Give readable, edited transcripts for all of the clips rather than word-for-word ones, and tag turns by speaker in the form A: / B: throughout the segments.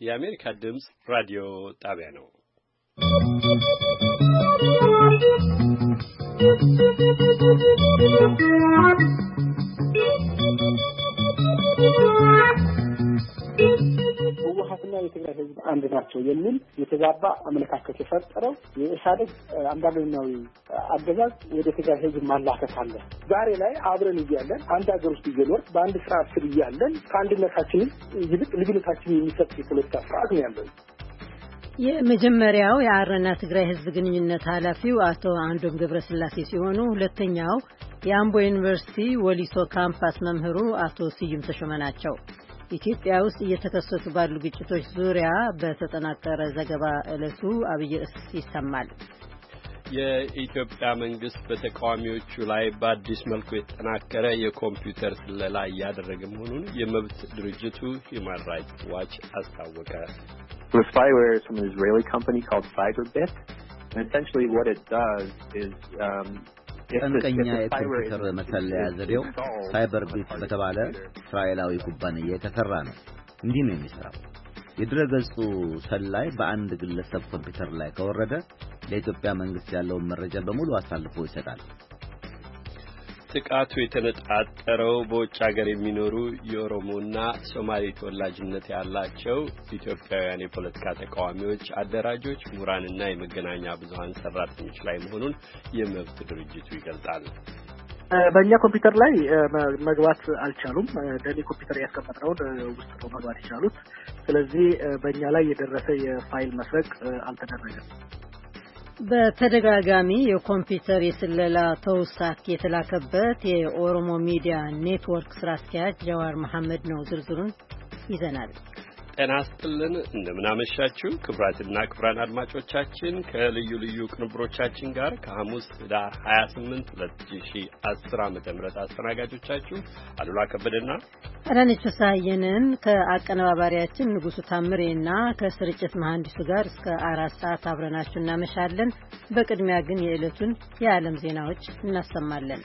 A: የአሜሪካ ድምጽ ራዲዮ ጣቢያ ነው።
B: ህወሓትና የትግራይ ህዝብ አንድ ናቸው የሚል የተዛባ አመለካከት የፈጠረው የኢህአዴግ አምባገነናዊ አገዛዝ ወደ ትግራይ ህዝብ ማላከት አለ። ዛሬ ላይ አብረን እያለን አንድ ሀገር ውስጥ እየኖር በአንድ ስርዓት ስር እያለን ከአንድነታችን ይልቅ ልዩነታችን የሚሰጥ የፖለቲካ ስርዓት ነው ያለን።
C: የመጀመሪያው የአረና ትግራይ ህዝብ ግንኙነት ኃላፊው አቶ አንዶም ገብረስላሴ ሲሆኑ ሁለተኛው የአምቦ ዩኒቨርሲቲ ወሊሶ ካምፓስ መምህሩ አቶ ስዩም ተሾመ ናቸው። ኢትዮጵያ ውስጥ እየተከሰቱ ባሉ ግጭቶች ዙሪያ በተጠናቀረ ዘገባ ዕለቱ አብይ ርዕስ ይሰማል።
A: የኢትዮጵያ መንግስት በተቃዋሚዎቹ ላይ በአዲስ መልኩ የተጠናከረ የኮምፒውተር ስለላ እያደረገ መሆኑን የመብት ድርጅቱ Human Rights Watch አስታወቀ።
D: The spyware is from an Israeli company called Cyberbit. And essentially what it does is
E: ጠንቀኛ የኮምፒውተር መተለያ ዘዴው ሳይበርቢት በተባለ እስራኤላዊ ኩባንያ የተሰራ ነው። እንዲህ ነው የሚሰራው። የድረገጹ ሰላይ በአንድ ግለሰብ ኮምፒውተር ላይ ከወረደ ለኢትዮጵያ መንግስት ያለውን መረጃ በሙሉ አሳልፎ ይሰጣል።
A: ጥቃቱ የተነጣጠረው በውጭ ሀገር የሚኖሩ የኦሮሞና ሶማሌ ተወላጅነት ያላቸው ኢትዮጵያውያን የፖለቲካ ተቃዋሚዎች፣ አደራጆች፣ ምሁራንና የመገናኛ ብዙሃን ሰራተኞች ላይ መሆኑን የመብት ድርጅቱ ይገልጻል።
B: በእኛ ኮምፒውተር ላይ መግባት አልቻሉም። በእኔ ኮምፒውተር ያስቀመጥነውን ውስጥ ነው መግባት የቻሉት። ስለዚህ በእኛ ላይ የደረሰ የፋይል መስረቅ አልተደረገም።
C: በተደጋጋሚ የኮምፒውተር የስለላ ተውሳክ የተላከበት የኦሮሞ ሚዲያ ኔትወርክ ስራ አስኪያጅ ጀዋር መሐመድ ነው። ዝርዝሩን ይዘናል።
A: ጤና ይስጥልን፣ እንደምናመሻችሁ ክቡራትና ክቡራን አድማጮቻችን ከልዩ ልዩ ቅንብሮቻችን ጋር ከሐሙስ ህዳር 28 2010 ዓ.ም አስተናጋጆቻችሁ አሉላ ከበደና
C: አዳነች ፍስሐየንን ከአቀነባባሪያችን ንጉሱ ታምሬና ከስርጭት መሐንዲሱ ጋር እስከ 4 ሰዓት አብረናችሁ እናመሻለን። በቅድሚያ ግን የዕለቱን የዓለም ዜናዎች እናሰማለን።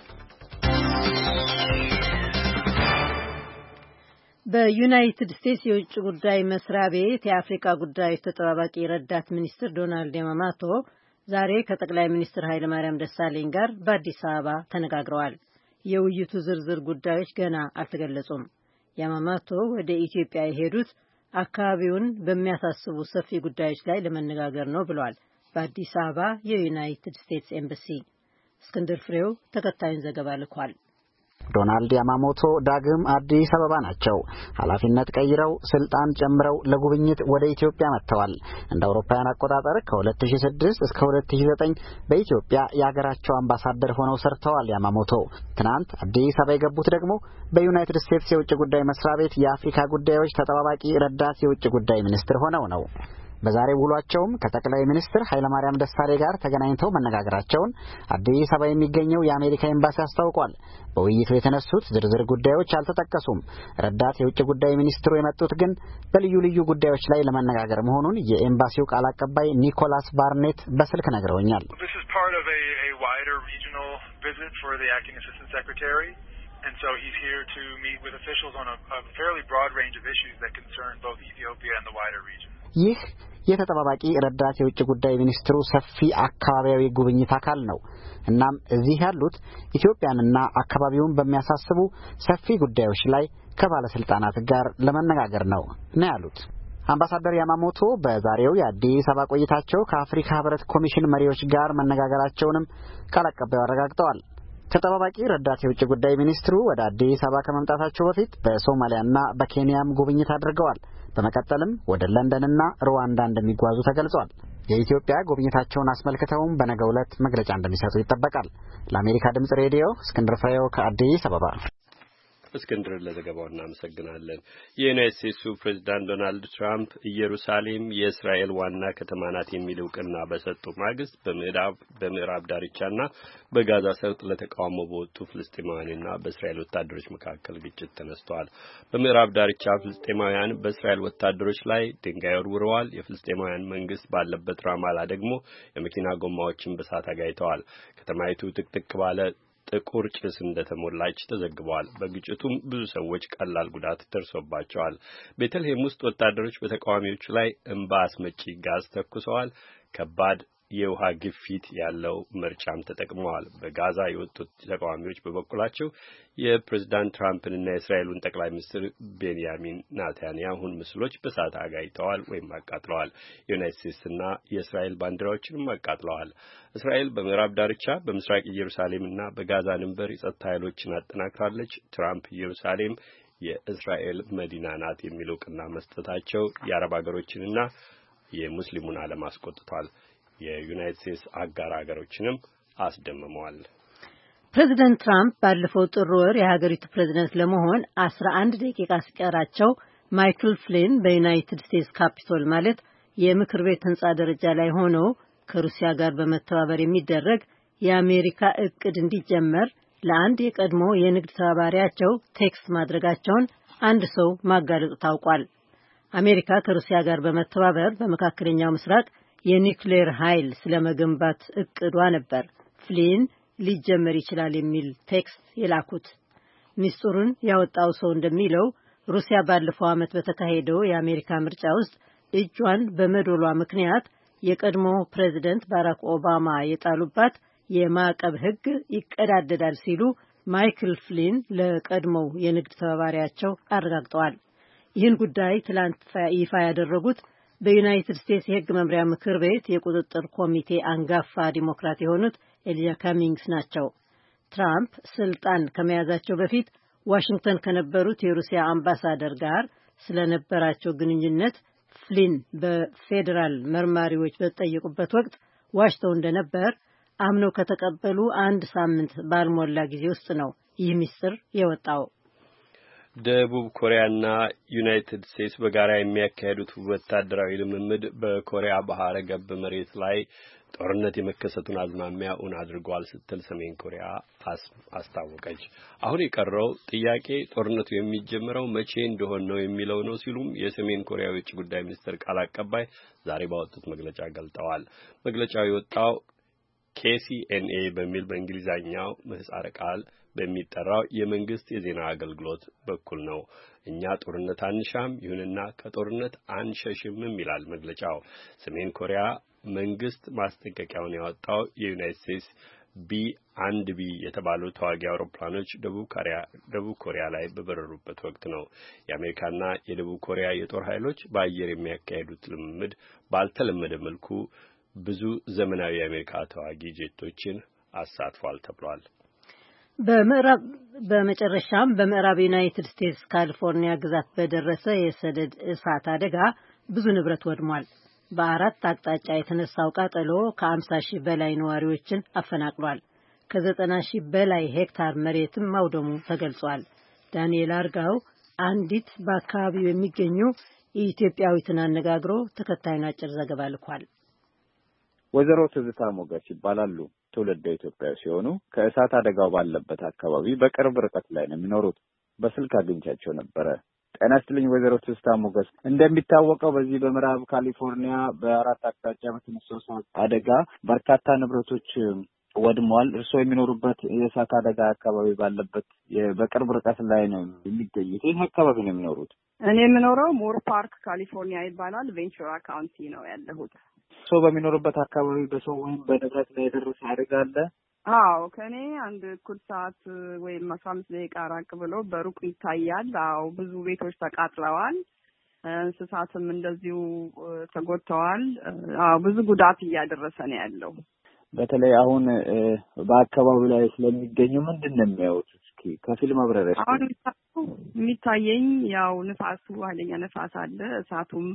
C: በዩናይትድ ስቴትስ የውጭ ጉዳይ መስሪያ ቤት የአፍሪካ ጉዳዮች ተጠባባቂ ረዳት ሚኒስትር ዶናልድ ያማማቶ ዛሬ ከጠቅላይ ሚኒስትር ኃይለ ማርያም ደሳለኝ ጋር በአዲስ አበባ ተነጋግረዋል። የውይይቱ ዝርዝር ጉዳዮች ገና አልተገለጹም። ያማማቶ ወደ ኢትዮጵያ የሄዱት አካባቢውን በሚያሳስቡ ሰፊ ጉዳዮች ላይ ለመነጋገር ነው ብለዋል በአዲስ አበባ የዩናይትድ ስቴትስ ኤምባሲ። እስክንድር ፍሬው ተከታዩን ዘገባ ልኳል።
F: ዶናልድ ያማሞቶ ዳግም አዲስ አበባ ናቸው። ኃላፊነት ቀይረው ስልጣን ጨምረው ለጉብኝት ወደ ኢትዮጵያ መጥተዋል። እንደ አውሮፓውያን አቆጣጠር ከ2006 እስከ 2009 በኢትዮጵያ የሀገራቸው አምባሳደር ሆነው ሰርተዋል። ያማሞቶ ትናንት አዲስ አበባ የገቡት ደግሞ በዩናይትድ ስቴትስ የውጭ ጉዳይ መስሪያ ቤት የአፍሪካ ጉዳዮች ተጠባባቂ ረዳት የውጭ ጉዳይ ሚኒስትር ሆነው ነው። በዛሬው ውሏቸውም ከጠቅላይ ሚኒስትር ኃይለማርያም ደሳለኝ ጋር ተገናኝተው መነጋገራቸውን አዲስ አበባ የሚገኘው የአሜሪካ ኤምባሲ አስታውቋል። በውይይቱ የተነሱት ዝርዝር ጉዳዮች አልተጠቀሱም። ረዳት የውጭ ጉዳይ ሚኒስትሩ የመጡት ግን በልዩ ልዩ ጉዳዮች ላይ ለመነጋገር መሆኑን የኤምባሲው ቃል አቀባይ ኒኮላስ ባርኔት በስልክ ነግረውኛል።
G: And so he's here to meet with officials on a fairly broad range of issues that concern both Ethiopia and the wider region.
F: ይህ የተጠባባቂ ረዳት የውጭ ጉዳይ ሚኒስትሩ ሰፊ አካባቢያዊ ጉብኝት አካል ነው። እናም እዚህ ያሉት ኢትዮጵያንና አካባቢውን በሚያሳስቡ ሰፊ ጉዳዮች ላይ ከባለስልጣናት ጋር ለመነጋገር ነው ያሉት። አምባሳደር ያማሞቶ በዛሬው የአዲስ አበባ ቆይታቸው ከአፍሪካ ህብረት ኮሚሽን መሪዎች ጋር መነጋገራቸውንም ቃል አቀባዩ አረጋግጠዋል። ተጠባባቂ ረዳት የውጭ ጉዳይ ሚኒስትሩ ወደ አዲስ አበባ ከመምጣታቸው በፊት በሶማሊያና በኬንያም ጉብኝት አድርገዋል። በመቀጠልም ወደ ለንደንና ሩዋንዳ እንደሚጓዙ ተገልጿል። የኢትዮጵያ ጉብኝታቸውን አስመልክተውም በነገው ዕለት መግለጫ እንደሚሰጡ ይጠበቃል። ለአሜሪካ ድምጽ ሬዲዮ እስክንድር ፍሬው ከአዲስ አበባ።
A: እስክንድር ለዘገባው እናመሰግናለን። የዩናይትድ ስቴትሱ ፕሬዝዳንት ዶናልድ ትራምፕ ኢየሩሳሌም የእስራኤል ዋና ከተማ ናት የሚል እውቅና በሰጡ ማግስት በምዕራብ ዳርቻና በጋዛ ሰርጥ ለተቃውሞ በወጡ ፍልስጤማውያንና በእስራኤል ወታደሮች መካከል ግጭት ተነስቷል። በምዕራብ ዳርቻ ፍልስጤማውያን በእስራኤል ወታደሮች ላይ ድንጋይ ወርውረዋል። የፍልስጤማውያን መንግስት ባለበት ራማላ ደግሞ የመኪና ጎማዎችን በሳት አጋይተዋል። ከተማይቱ ጥቅጥቅ ባለ ጥቁር ጭስ እንደተሞላች ተዘግቧል። በግጭቱም ብዙ ሰዎች ቀላል ጉዳት ደርሶባቸዋል። ቤተልሔም ውስጥ ወታደሮች በተቃዋሚዎቹ ላይ እንባ አስመጪ ጋዝ ተኩሰዋል። ከባድ የውሃ ግፊት ያለው መርጫም ተጠቅመዋል። በጋዛ የወጡት ተቃዋሚዎች በበኩላቸው የፕሬዝዳንት ትራምፕንና የእስራኤሉን ጠቅላይ ሚኒስትር ቤንያሚን ኔታንያሁን ምስሎች በእሳት አጋይተዋል ወይም አቃጥለዋል። የዩናይትድ ስቴትስና የእስራኤል ባንዲራዎችንም አቃጥለዋል። እስራኤል በምዕራብ ዳርቻ በምስራቅ ኢየሩሳሌምና በጋዛ ድንበር የጸጥታ ኃይሎችን አጠናክራለች። ትራምፕ ኢየሩሳሌም የእስራኤል መዲና ናት የሚል እውቅና መስጠታቸው የአረብ ሀገሮችንና የሙስሊሙን ዓለም አስቆጥቷል። የዩናይትድ ስቴትስ አጋር ሀገሮችንም አስደምመዋል።
C: ፕሬዚደንት ትራምፕ ባለፈው ጥር ወር የሀገሪቱ ፕሬዚደንት ለመሆን 11 ደቂቃ ሲቀራቸው ማይክል ፍሊን በዩናይትድ ስቴትስ ካፒቶል ማለት የምክር ቤት ህንጻ ደረጃ ላይ ሆነው ከሩሲያ ጋር በመተባበር የሚደረግ የአሜሪካ እቅድ እንዲጀመር ለአንድ የቀድሞ የንግድ ተባባሪያቸው ቴክስት ማድረጋቸውን አንድ ሰው ማጋለጡ ታውቋል። አሜሪካ ከሩሲያ ጋር በመተባበር በመካከለኛው ምስራቅ የኒውክሌር ኃይል ስለመገንባት እቅዷ ነበር ፍሊን ሊጀመር ይችላል የሚል ቴክስት የላኩት። ሚስጥሩን ያወጣው ሰው እንደሚለው ሩሲያ ባለፈው ዓመት በተካሄደው የአሜሪካ ምርጫ ውስጥ እጇን በመዶሏ ምክንያት የቀድሞ ፕሬዚደንት ባራክ ኦባማ የጣሉባት የማዕቀብ ህግ ይቀዳደዳል ሲሉ ማይክል ፍሊን ለቀድሞው የንግድ ተባባሪያቸው አረጋግጠዋል። ይህን ጉዳይ ትላንት ይፋ ያደረጉት በዩናይትድ ስቴትስ የህግ መምሪያ ምክር ቤት የቁጥጥር ኮሚቴ አንጋፋ ዲሞክራት የሆኑት ኤሊያ ካሚንግስ ናቸው። ትራምፕ ስልጣን ከመያዛቸው በፊት ዋሽንግተን ከነበሩት የሩሲያ አምባሳደር ጋር ስለነበራቸው ግንኙነት ፍሊን በፌዴራል መርማሪዎች በተጠየቁበት ወቅት ዋሽተው እንደነበር አምነው ከተቀበሉ አንድ ሳምንት ባልሞላ ጊዜ ውስጥ ነው ይህ ሚስጥር የወጣው።
A: ደቡብ ኮሪያና ዩናይትድ ስቴትስ በጋራ የሚያካሄዱት ወታደራዊ ልምምድ በኮሪያ ባህረ ገብ መሬት ላይ ጦርነት የመከሰቱን አዝማሚያ አድርጓል ስትል ሰሜን ኮሪያ አስታወቀች። አሁን የቀረው ጥያቄ ጦርነቱ የሚጀምረው መቼ እንደሆነ ነው የሚለው ነው ሲሉም የሰሜን ኮሪያ የውጭ ጉዳይ ሚኒስትር ቃል አቀባይ ዛሬ ባወጡት መግለጫ ገልጠዋል። መግለጫው የወጣው KCNA በሚል በእንግሊዝኛው ምህጻረ ቃል በሚጠራው የመንግስት የዜና አገልግሎት በኩል ነው። እኛ ጦርነት አንሻም፣ ይሁንና ከጦርነት አንሸሽምም ይላል መግለጫው። ሰሜን ኮሪያ መንግስት ማስጠንቀቂያውን ያወጣው የዩናይትድ ስቴትስ B-1B የተባሉ ተዋጊ አውሮፕላኖች ደቡብ ኮሪያ ላይ በበረሩበት ወቅት ነው። የአሜሪካና የደቡብ ኮሪያ የጦር ኃይሎች በአየር የሚያካሂዱት ልምምድ ባልተለመደ መልኩ ብዙ ዘመናዊ የአሜሪካ ተዋጊ ጄቶችን አሳትፏል ተብሏል።
C: በመጨረሻም በምዕራብ ዩናይትድ ስቴትስ ካሊፎርኒያ ግዛት በደረሰ የሰደድ እሳት አደጋ ብዙ ንብረት ወድሟል። በአራት አቅጣጫ የተነሳው ቃጠሎ ከ50 ሺህ በላይ ነዋሪዎችን አፈናቅሏል። ከ90 ሺህ በላይ ሄክታር መሬትም ማውደሙ ተገልጿል። ዳንኤል አርጋው አንዲት በአካባቢው የሚገኙ ኢትዮጵያዊትን አነጋግሮ ተከታዩን አጭር ዘገባ ልኳል።
H: ወይዘሮ ትዝታ ሞገስ ይባላሉ። ትውልደ ኢትዮጵያዊ ሲሆኑ ከእሳት አደጋው ባለበት አካባቢ በቅርብ ርቀት ላይ ነው የሚኖሩት። በስልክ አግኝቻቸው ነበረ። ጤና ይስጥልኝ ወይዘሮ ትዝታ ሞገስ። እንደሚታወቀው በዚህ በምዕራብ ካሊፎርኒያ በአራት አቅጣጫ በተነሳው እሳት አደጋ በርካታ ንብረቶች ወድመዋል። እርስዎ የሚኖሩበት የእሳት አደጋ አካባቢ ባለበት በቅርብ ርቀት ላይ ነው የሚገኙት። ይህ አካባቢ ነው የሚኖሩት?
I: እኔ የምኖረው ሞር ፓርክ ካሊፎርኒያ ይባላል። ቬንቹራ ካውንቲ ነው ያለሁት።
H: ሰው በሚኖርበት አካባቢ በሰው ወይም በንብረት ላይ የደረሰ አደጋ አለ?
I: አዎ፣ ከኔ አንድ እኩል ሰዓት ወይም 15 ደቂቃ ራቅ ብሎ በሩቅ ይታያል። አዎ፣ ብዙ ቤቶች ተቃጥለዋል። እንስሳትም እንደዚሁ ተጎድተዋል። አዎ፣ ብዙ ጉዳት እያደረሰ ነው ያለው።
H: በተለይ አሁን በአካባቢው ላይ ስለሚገኙ ምንድን ነው የሚያዩት? እስኪ ከፊል ማብራሪያ።
I: አሁን የሚታየኝ ያው ንፋሱ ኃይለኛ ንፋስ አለ። እሳቱን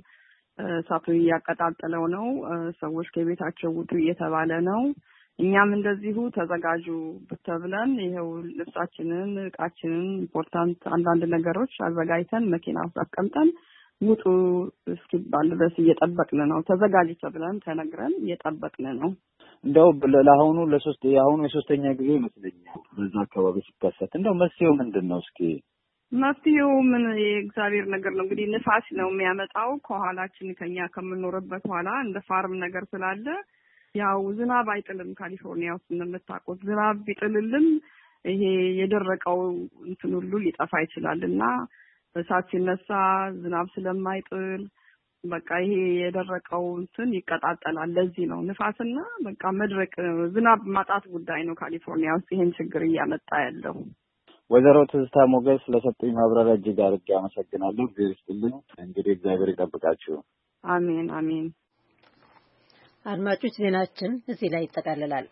I: እያቀጣጠለው ነው። ሰዎች ከቤታቸው ውጡ እየተባለ ነው። እኛም እንደዚሁ ተዘጋጁ ተብለን ይሄው ልብሳችንን፣ እቃችንን፣ ኢምፖርታንት አንዳንድ ነገሮች አዘጋጅተን መኪና ውስጥ አስቀምጠን ውጡ እስኪባል ድረስ እየጠበቅን ነው። ተዘጋጁ ተብለን ተነግረን እየጠበቅን ነው።
H: እንደው ለአሁኑ የሶስተኛ ጊዜ ይመስለኛል በዛ አካባቢ ሲከሰት። እንደው መፍትሄው ምንድን ነው? እስኪ
I: መፍትሄው ምን የእግዚአብሔር ነገር ነው እንግዲህ። ንፋስ ነው የሚያመጣው ከኋላችን ከኛ ከምንኖርበት ኋላ እንደ ፋርም ነገር ስላለ ያው ዝናብ አይጥልም። ካሊፎርኒያ ውስጥ እንደምታውቁት ዝናብ ቢጥልልም ይሄ የደረቀው እንትን ሁሉ ሊጠፋ ይችላልና እሳት ሲነሳ ዝናብ ስለማይጥል በቃ ይሄ የደረቀው እንትን ይቀጣጠላል። ለዚህ ነው ንፋስና በቃ መድረቅ ዝናብ ማጣት ጉዳይ ነው ካሊፎርኒያ ውስጥ ይሄን ችግር እያመጣ ያለው።
H: ወይዘሮ ትዝታ ሞገስ ለሰጡኝ ማብራሪያ እጅግ አድርጌ አመሰግናለሁ። እግዚአብሔር ይስጥልኝ። እንግዲህ እግዚአብሔር ይጠብቃችሁ።
I: አሜን አሜን።
C: አድማጮች ዜናችን እዚህ ላይ ይጠቃልላል።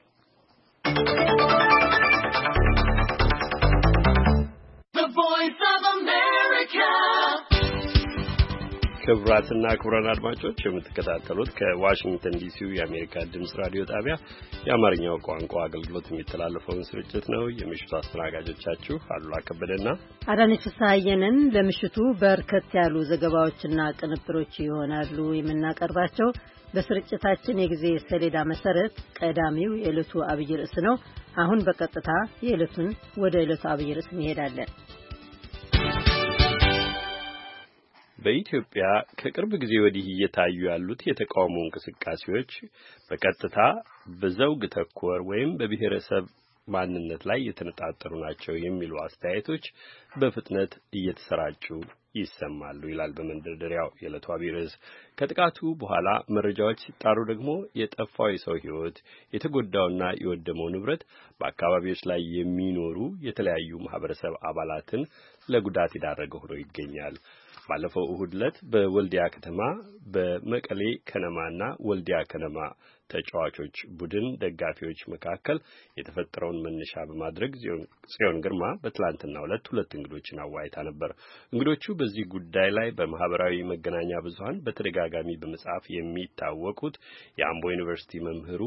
A: ክቡራትና ክቡራን አድማጮች የምትከታተሉት ከዋሽንግተን ዲሲው የአሜሪካ ድምጽ ራዲዮ ጣቢያ የአማርኛው ቋንቋ አገልግሎት የሚተላለፈውን ስርጭት ነው። የምሽቱ አስተናጋጆቻችሁ አሉላ ከበደና
C: አዳነች ፍስሐየንን። ለምሽቱ በርከት ያሉ ዘገባዎችና ቅንብሮች ይሆናሉ የምናቀርባቸው። በስርጭታችን የጊዜ ሰሌዳ መሰረት ቀዳሚው የዕለቱ አብይ ርዕስ ነው። አሁን በቀጥታ ወደ ዕለቱ አብይ ርዕስ እንሄዳለን።
A: በኢትዮጵያ ከቅርብ ጊዜ ወዲህ እየታዩ ያሉት የተቃውሞ እንቅስቃሴዎች በቀጥታ በዘውግ ተኮር ወይም በብሔረሰብ ማንነት ላይ የተነጣጠሩ ናቸው የሚሉ አስተያየቶች በፍጥነት እየተሰራጩ ይሰማሉ ይላል በመንደርደሪያው የዕለቱ አብይ ርዕስ። ከጥቃቱ በኋላ መረጃዎች ሲጣሩ ደግሞ የጠፋው የሰው ሕይወት፣ የተጎዳውና የወደመው ንብረት በአካባቢዎች ላይ የሚኖሩ የተለያዩ ማህበረሰብ አባላትን ለጉዳት የዳረገ ሆኖ ይገኛል። ባለፈው እሁድ ዕለት በወልዲያ ከተማ በመቀሌ ከነማና ወልዲያ ከነማ ተጫዋቾች ቡድን ደጋፊዎች መካከል የተፈጠረውን መነሻ በማድረግ ጽዮን ግርማ በትላንትናው ዕለት ሁለት እንግዶችን አዋይታ ነበር። እንግዶቹ በዚህ ጉዳይ ላይ በማህበራዊ መገናኛ ብዙሃን በተደጋጋሚ በመጻፍ የሚታወቁት የአምቦ ዩኒቨርሲቲ መምህሩ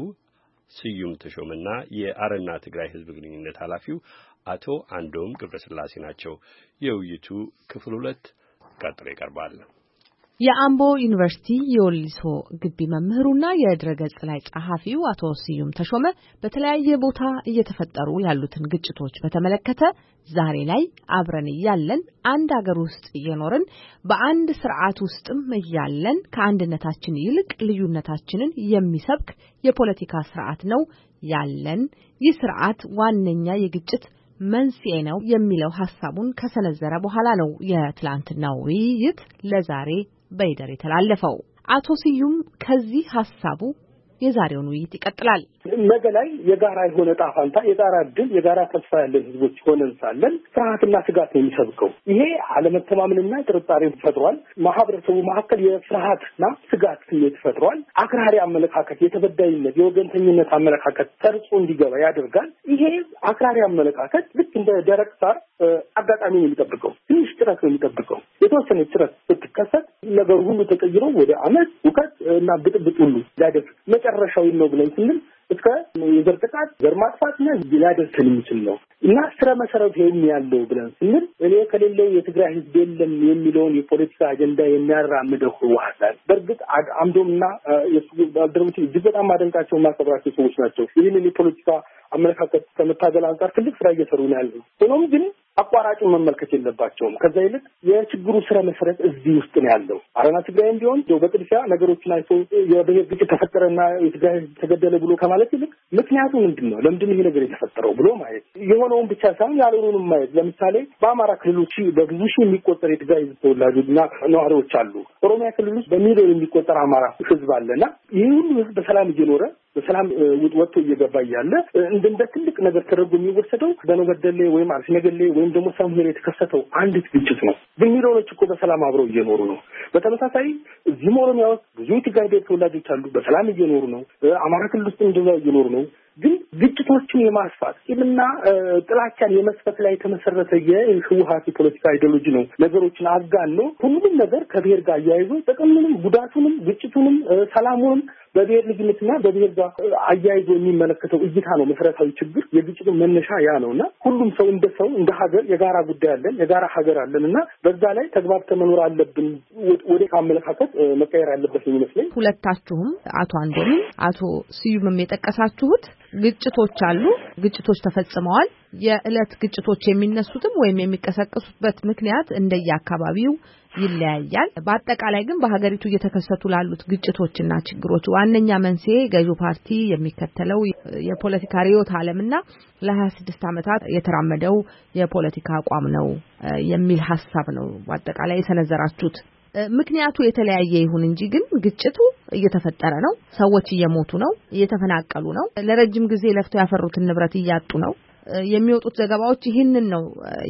A: ስዩም ተሾመና የአረና ትግራይ ህዝብ ግንኙነት ኃላፊው አቶ አንዶም ገብረስላሴ ናቸው። የውይይቱ ክፍል 2 ቀጥሎ ይቀርባል።
J: የአምቦ ዩኒቨርሲቲ የወሊሶ ግቢ መምህሩና የድረገጽ ላይ ጸሐፊው አቶ ስዩም ተሾመ በተለያየ ቦታ እየተፈጠሩ ያሉትን ግጭቶች በተመለከተ ዛሬ ላይ አብረን እያለን አንድ ሀገር ውስጥ እየኖርን በአንድ ስርዓት ውስጥም እያለን ከአንድነታችን ይልቅ ልዩነታችንን የሚሰብክ የፖለቲካ ስርዓት ነው ያለን። ይህ ስርዓት ዋነኛ የግጭት መንስኤ ነው የሚለው ሐሳቡን ከሰነዘረ በኋላ ነው የትላንትናው ውይይት ለዛሬ በይደር የተላለፈው። አቶ ስዩም ከዚህ ሐሳቡ የዛሬውን ውይይት ይቀጥላል።
B: ነገ ላይ የጋራ የሆነ ጣፋንታ፣ የጋራ ድል፣ የጋራ ተስፋ ያለን ህዝቦች ሆነን ሳለን ፍርሃትና ስጋት ነው የሚሰብከው። ይሄ አለመተማመንና ጥርጣሬ ፈጥሯል። ማህበረሰቡ መካከል የፍርሃትና ስጋት ስሜት ፈጥሯል። አክራሪ አመለካከት፣ የተበዳይነት፣ የወገንተኝነት አመለካከት ሰርጾ እንዲገባ ያደርጋል። ይሄ አክራሪ አመለካከት ልክ እንደ ደረቅ ሳር አጋጣሚ ነው የሚጠብቀው። ትንሽ ጥረት ነው የሚጠብቀው። የተወሰነ ጥረት ስትከሰት ነገሩ ሁሉ ተቀይሮ ወደ አመት፣ ውከት እና ብጥብጥ ሁሉ ሊያደርስ መጨረሻው ነው ብለን ስንል እስከ የዘር ጥቃት፣ ዘር ማጥፋትና ሊያደርሰን የሚችል ነው እና ስረ መሰረቱ ያለው ብለን ስንል እኔ ከሌለው የትግራይ ህዝብ የለም የሚለውን የፖለቲካ አጀንዳ የሚያራምደው ህወሓት በእርግጥ አምዶምና የሱ ባልደረቦች እጅግ በጣም ማደንቃቸው ማከብራቸው ሰዎች ናቸው። ይህንን የፖለቲካ አመለካከት ከመታገል አንጻር ትልቅ ስራ እየሰሩ ነው ያለው። ሆኖም ግን አቋራጩን መመልከት የለባቸውም። ከዛ ይልቅ የችግሩ ስረ መሰረት እዚህ ውስጥ ነው ያለው። አረና ትግራይም ቢሆን በጥድፊያ ነገሮችን አይቶ የብሔር ግጭት ተፈጠረና የትግራይ ተገደለ ብሎ ከማለት ይልቅ ምክንያቱ ምንድን ነው፣ ለምንድን ይሄ ነገር የተፈጠረው ብሎ ማየት፣ የሆነውን ብቻ ሳይሆን ያልሆነውንም ማየት። ለምሳሌ በአማራ ክልሎች በብዙ ሺህ የሚቆጠር የትግራይ ህዝብ ተወላጆችና ነዋሪዎች አሉ። ኦሮሚያ ክልል ውስጥ በሚሊዮን የሚቆጠር አማራ ህዝብ አለና ይህ ሁሉ ህዝብ በሰላም እየኖረ በሰላም ወጥቶ እየገባ እያለ እንደ ትልቅ ነገር ተደርጎ የሚወሰደው በነገደሌ ወይም አርሲ ነገሌ ወይም ደግሞ ሳምሄር የተከሰተው አንዲት ግጭት ነው። ግን ሚሊዮኖች እኮ በሰላም አብረው እየኖሩ ነው። በተመሳሳይ እዚህም ኦሮሚያ ውስጥ ብዙ የትግራይ ብሔር ተወላጆች አሉ፣ በሰላም እየኖሩ ነው። አማራ ክልል ውስጥ እንደዛ እየኖሩ ነው። ግን ግጭቶችን የማስፋት ቂምና ጥላቻን የመስፈት ላይ የተመሰረተ የህወሓት የፖለቲካ አይዲዮሎጂ ነው ነገሮችን አጋኖ ሁሉም ነገር ከብሔር ጋር አያይዞ ጥቅሙንም ጉዳቱንም ግጭቱንም ሰላሙንም በብሔር ልዩነትና በብሔር ጋር አያይዞ የሚመለከተው እይታ ነው መሰረታዊ ችግር። የግጭቱ መነሻ ያ ነውና ሁሉም ሰው እንደ ሰው እንደ ሀገር የጋራ ጉዳይ አለን፣ የጋራ ሀገር አለንና በዛ ላይ ተግባብተን መኖር አለብን። ወደ አመለካከት መቀየር አለበት የሚመስለኝ።
J: ሁለታችሁም አቶ አንዶም አቶ ስዩምም የጠቀሳችሁት ግጭቶች አሉ ግጭቶች ተፈጽመዋል የእለት ግጭቶች የሚነሱትም ወይም የሚቀሰቀሱበት ምክንያት እንደየአካባቢው ይለያያል በአጠቃላይ ግን በሀገሪቱ እየተከሰቱ ላሉት ግጭቶችና ችግሮች ዋነኛ መንስኤ ገዢው ፓርቲ የሚከተለው የፖለቲካ ርዕዮተ ዓለምና ለ26 ዓመታት የተራመደው የፖለቲካ አቋም ነው የሚል ሐሳብ ነው በአጠቃላይ የሰነዘራችሁት ምክንያቱ የተለያየ ይሁን እንጂ ግን ግጭቱ እየተፈጠረ ነው ሰዎች እየሞቱ ነው እየተፈናቀሉ ነው ለረጅም ጊዜ ለፍተው ያፈሩትን ንብረት እያጡ ነው የሚወጡት ዘገባዎች ይህንን ነው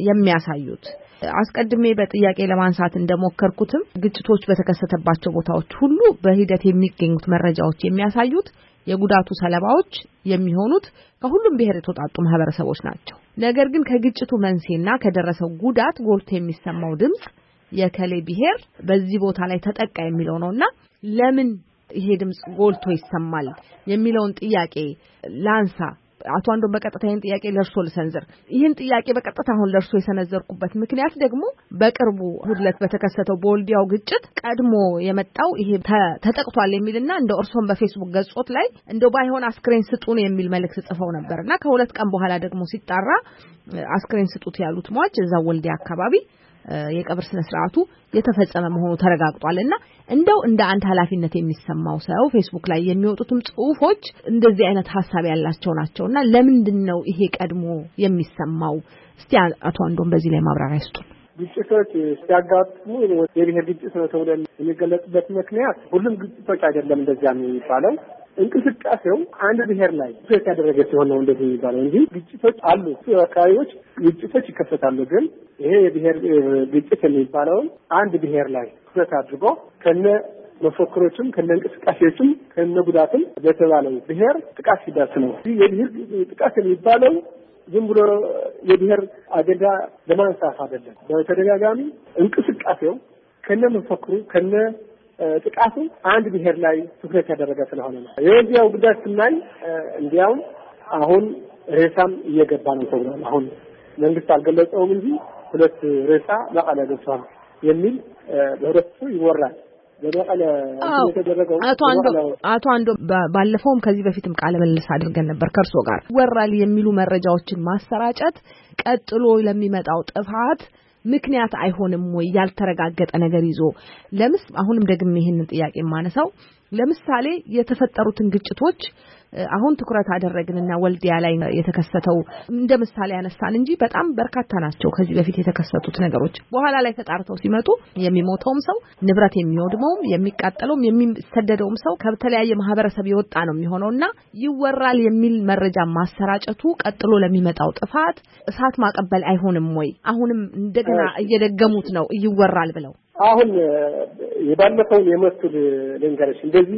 J: የሚያሳዩት አስቀድሜ በጥያቄ ለማንሳት እንደሞከርኩትም ግጭቶች በተከሰተባቸው ቦታዎች ሁሉ በሂደት የሚገኙት መረጃዎች የሚያሳዩት የጉዳቱ ሰለባዎች የሚሆኑት ከሁሉም ብሔር የተወጣጡ ማህበረሰቦች ናቸው ነገር ግን ከግጭቱ መንስኤና ከደረሰው ጉዳት ጎልቶ የሚሰማው ድምጽ የከሌ ብሔር በዚህ ቦታ ላይ ተጠቃ የሚለው ነውና ለምን ይሄ ድምጽ ጎልቶ ይሰማል የሚለውን ጥያቄ ላንሳ አቶ አንዶም በቀጥታ ይሄን ጥያቄ ለርሶ ልሰንዝር ይሄን ጥያቄ በቀጥታ አሁን ለርሶ የሰነዘርኩበት ምክንያት ደግሞ በቅርቡ ሁለት በተከሰተው በወልዲያው ግጭት ቀድሞ የመጣው ይሄ ተጠቅቷል የሚልና እንደ እርሶም በፌስቡክ ገጾት ላይ እንደው ባይሆን አስክሬን ስጡን የሚል መልእክት ጽፈው ነበርና ከሁለት ቀን በኋላ ደግሞ ሲጣራ አስክሬን ስጡት ያሉት ሟች እዛው ወልዲያ አካባቢ የቀብር ስነ ስርዓቱ የተፈጸመ መሆኑ ተረጋግጧልና እንደው እንደ አንድ ኃላፊነት የሚሰማው ሰው ፌስቡክ ላይ የሚወጡትም ጽሁፎች እንደዚህ አይነት ሐሳብ ያላቸው ናቸውና ለምንድነው ይሄ ቀድሞ የሚሰማው እስቲ አቶ አንዶም በዚህ ላይ ማብራሪያ ይስጡን
B: ግጭቶች ሲያጋጥሙ የብሔር ግጭት ነው ተብሎ የሚገለጽበት ምክንያት ሁሉም ግጭቶች አይደለም እንደዚያ የሚባለው እንቅስቃሴው አንድ ብሔር ላይ ትኩረት ያደረገ ሲሆን ነው እንደዚህ የሚባለው እንጂ ግጭቶች አሉ አካባቢዎች ግጭቶች ይከሰታሉ ግን ይሄ የብሔር ግጭት የሚባለው አንድ ብሔር ላይ ትኩረት አድርጎ ከነ መፈክሮችም ከነ እንቅስቃሴዎችም ከነ ጉዳትም በተባለው ብሔር ጥቃት ሲደርስ ነው የብሔር ጥቃት የሚባለው ዝም ብሎ የብሔር አጀንዳ ለማንሳት አይደለም በተደጋጋሚ እንቅስቃሴው ከነ መፈክሩ ከነ ጥቃቱ አንድ ብሔር ላይ ትኩረት ያደረገ ስለሆነ ነው የዚያው ጉዳት ስናይ እንዲያው አሁን ሬሳም እየገባ ነው ተብሏል አሁን መንግስት አልገለጸውም እንጂ ሁለት ሬሳ መቀለ ገብቷል የሚል በህብረቱ ይወራል
J: አቶ አንዶ ባለፈውም ከዚህ በፊትም ቃለ መልስ አድርገን ነበር ከርሶ ጋር ወራል የሚሉ መረጃዎችን ማሰራጨት ቀጥሎ ለሚመጣው ጥፋት ምክንያት አይሆንም ወይ ያልተረጋገጠ ነገር ይዞ አሁንም ደግሜ ይሄንን ጥያቄ ማነሳው ለምሳሌ የተፈጠሩትን ግጭቶች አሁን ትኩረት አደረግንና ወልዲያ ላይ የተከሰተው እንደ ምሳሌ ያነሳን እንጂ በጣም በርካታ ናቸው ከዚህ በፊት የተከሰቱት ነገሮች በኋላ ላይ ተጣርተው ሲመጡ የሚሞተውም ሰው ንብረት የሚወድመውም የሚቃጠለውም የሚሰደደውም ሰው ከተለያየ ማህበረሰብ የወጣ ነው የሚሆነውና ይወራል የሚል መረጃ ማሰራጨቱ ቀጥሎ ለሚመጣው ጥፋት እሳት ማቀበል አይሆንም ወይ አሁንም እንደገና እየደገሙት ነው ይወራል ብለው
B: አሁን የባለፈው የመቱል ለንገረሽ እንደዚህ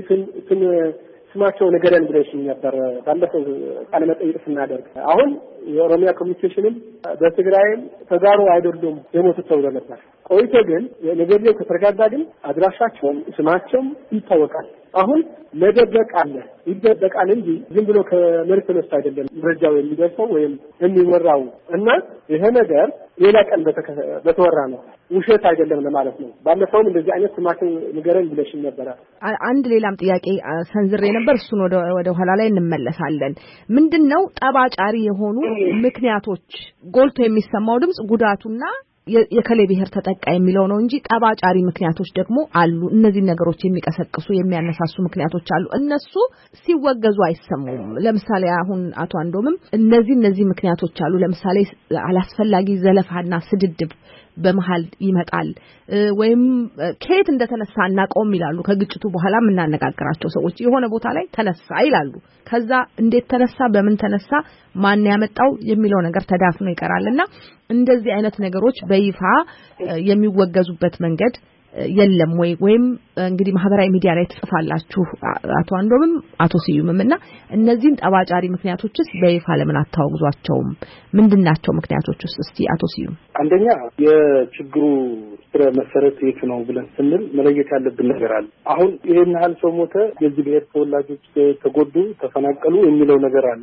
B: ስማቸው ነገረን ብለሽኝ ነበር ባለፈው ቃለ መጠይቅ ስናደርግ አሁን የኦሮሚያ ኮሚኒኬሽንም በትግራይም ተጋሩ አይደሉም የሞቱት ተብሎ ነበር ቆይቶ ግን ነገርየው ከተረጋጋ ግን አድራሻቸውም ስማቸውም ይታወቃል አሁን መደበቅ አለ ይደበቃል እንጂ ዝም ብሎ ከመሬት ተነስቶ አይደለም መረጃው የሚደርሰው ወይም የሚወራው እና ይሄ ነገር ሌላ ቀን በተወራ ነው ውሸት አይደለም ለማለት ነው ባለፈውም እንደዚህ አይነት ስማቸው ነገረን ብለሽኝ ነበር
J: አንድ ሌላም ጥያቄ ሰንዝሬ ነበር እሱን ወደ ኋላ ላይ እንመለሳለን ምንድነው ጠባጫሪ የሆኑ ምክንያቶች ጎልቶ የሚሰማው ድምጽ ጉዳቱና የከሌ ብሔር ተጠቃ የሚለው ነው እንጂ ጠባጫሪ ምክንያቶች ደግሞ አሉ እነዚህ ነገሮች የሚቀሰቅሱ የሚያነሳሱ ምክንያቶች አሉ እነሱ ሲወገዙ አይሰሙም ለምሳሌ አሁን አቶ አንዶምም እነዚህ ምክንያቶች አሉ ለምሳሌ አላስፈላጊ ዘለፋና ስድድብ በመሃል ይመጣል ወይም ከየት እንደተነሳ እናቆም ይላሉ ከግጭቱ በኋላ ምናነጋግራቸው ሰዎች የሆነ ቦታ ላይ ተነሳ ይላሉ ከዛ እንዴት ተነሳ በምን ተነሳ ማን ያመጣው የሚለው ነገር ተዳፍኖ ይቀራልና እንደዚህ አይነት ነገሮች በይፋ የሚወገዙበት መንገድ የለም ወይም እንግዲህ ማህበራዊ ሚዲያ ላይ ተጽፋላችሁ አቶ አንዶምም አቶ ሲዩምምና እነዚህን ጠባጫሪ ምክንያቶችስ በይፋ ለምን አታወግዟቸውም ምንድናቸው ምክንያቶችስ እስቲ አቶ ሲዩም
K: አንደኛ የችግሩ ስረ መሰረት የት ነው ብለን ስንል መለየት ያለብን ነገር አለ አሁን ይሄን ያህል ሰው ሞተ የዚህ ብሔር ተወላጆች ተጎዱ ተፈናቀሉ የሚለው ነገር አለ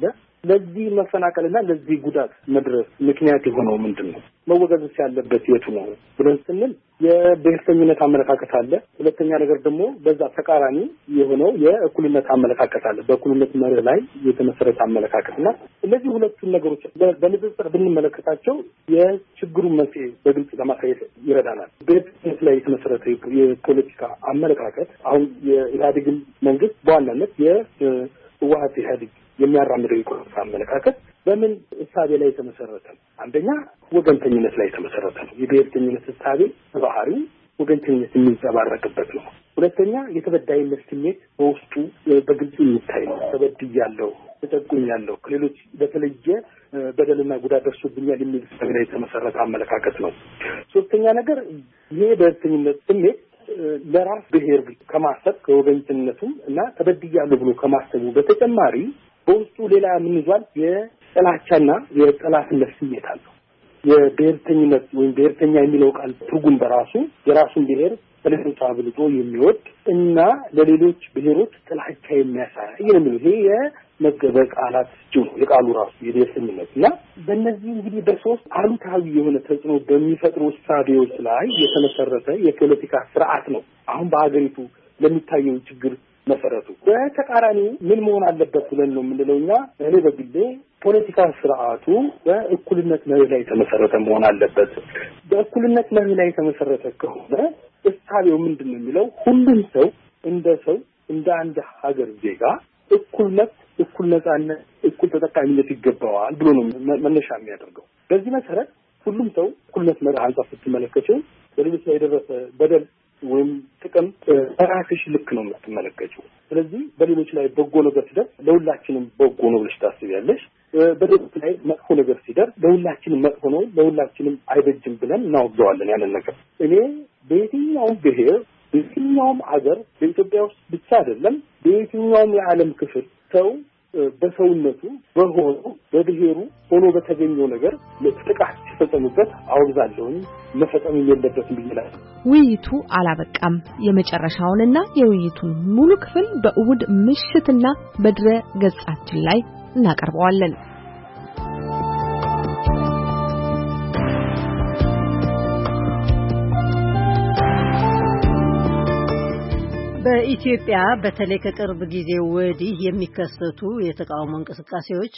K: ለዚህ መፈናቀልና ለዚህ ጉዳት መድረስ ምክንያት የሆነው ምንድነው? መወገዝ ያለበት የቱ ነው ብለን ስንል የብሔርተኝነት አመለካከት አለ። ሁለተኛ ነገር ደግሞ በዛ ተቃራኒ የሆነው የእኩልነት አመለካከት አለ። በእኩልነት መርህ ላይ የተመሰረተ አመለካከትና እነዚህ ሁለቱን ነገሮች በንጽጽር ብንመለከታቸው የችግሩን መንስኤ በግልጽ ለማሳየት ይረዳናል። በብሔርተኝነት ላይ የተመሰረተ የፖለቲካ አመለካከት አሁን የኢህአዴግን መንግስት በዋናነት የህወሓት ኢህአዴግ የሚያራምደው የፖለቲካ አመለካከት በምን እሳቤ ላይ የተመሰረተ ነው? አንደኛ ወገንተኝነት ላይ የተመሰረተ ነው። የብሔርተኝነት እሳቤ በባህሪው ወገንተኝነት የሚንጸባረቅበት ነው። ሁለተኛ የተበዳይነት ስሜት በውስጡ በግልጽ የሚታይ ነው። ተበድያለሁ፣ ተጨቁኛለሁ፣ ከሌሎች በተለየ በደልና ጉዳት ደርሶብኛል የሚል እሳቤ ላይ የተመሰረተ አመለካከት ነው። ሶስተኛ ነገር ይሄ ብሔርተኝነት ስሜት ለራስ ብሔር ከማሰብ ከወገንተኝነቱም እና ተበድያለሁ ብሎ ከማሰቡ በተጨማሪ በውስጡ ሌላ ምን ይዟል? የጥላቻና የጠላትነት ስሜት አለው። የብሔርተኝነት ወይም ብሔርተኛ የሚለው ቃል ትርጉም በራሱ የራሱን ብሔር ከሌሎች አብልጦ የሚወድ እና ለሌሎች ብሔሮች ጥላቻ የሚያሳይ ነው። ይሄ የመገበ ቃላት ነው የቃሉ ራሱ የብሔርተኝነት እና በእነዚህ እንግዲህ በሶስት አሉታዊ የሆነ ተጽዕኖ በሚፈጥሩ እሳቤዎች ላይ የተመሰረተ የፖለቲካ ስርዓት ነው አሁን በሀገሪቱ ለሚታየው ችግር መሰረቱ። በተቃራኒ ምን መሆን አለበት ብለን ነው የምንለው እኛ። እኔ በግሌ ፖለቲካ ስርዓቱ በእኩልነት መርህ ላይ የተመሰረተ መሆን አለበት። በእኩልነት መርህ ላይ የተመሰረተ ከሆነ እሳቤው ምንድነው የሚለው? ሁሉም ሰው እንደ አንድ ሀገር ዜጋ እኩልነት፣ እኩል ነጻነት፣ እኩል ተጠቃሚነት ይገባዋል ብሎ ነው መነሻ የሚያደርገው። በዚህ መሰረት ሁሉም ሰው እኩልነት መርህ አንጻር ስትመለከተው በሌሎች ላይ የደረሰ በደል ወይም ጥቅም ራስሽ ልክ ነው የምትመለከችው። ስለዚህ በሌሎች ላይ በጎ ነገር ሲደርስ ለሁላችንም በጎ ነው ብለሽ ታስቢያለሽ። በሌሎች ላይ መጥፎ ነገር ሲደርስ ለሁላችንም መጥፎ ነው፣ ለሁላችንም አይበጅም ብለን እናወግዘዋለን ያንን ነገር። እኔ በየትኛውም ብሔር በየትኛውም ሀገር በኢትዮጵያ ውስጥ ብቻ አይደለም በየትኛውም የዓለም ክፍል ሰው በሰውነቱ በብሔሩ ሆኖ በተገኘው ነገር ጥቃት ሲፈጸምበት አወግዛለሁኝ። መፈጸም የለበትም ብዬ
J: ውይይቱ አላበቃም። የመጨረሻውንና የውይይቱን ሙሉ ክፍል በእሁድ ምሽትና በድረ ገጻችን ላይ እናቀርበዋለን።
C: በኢትዮጵያ በተለይ ከቅርብ ጊዜ ወዲህ የሚከሰቱ የተቃውሞ እንቅስቃሴዎች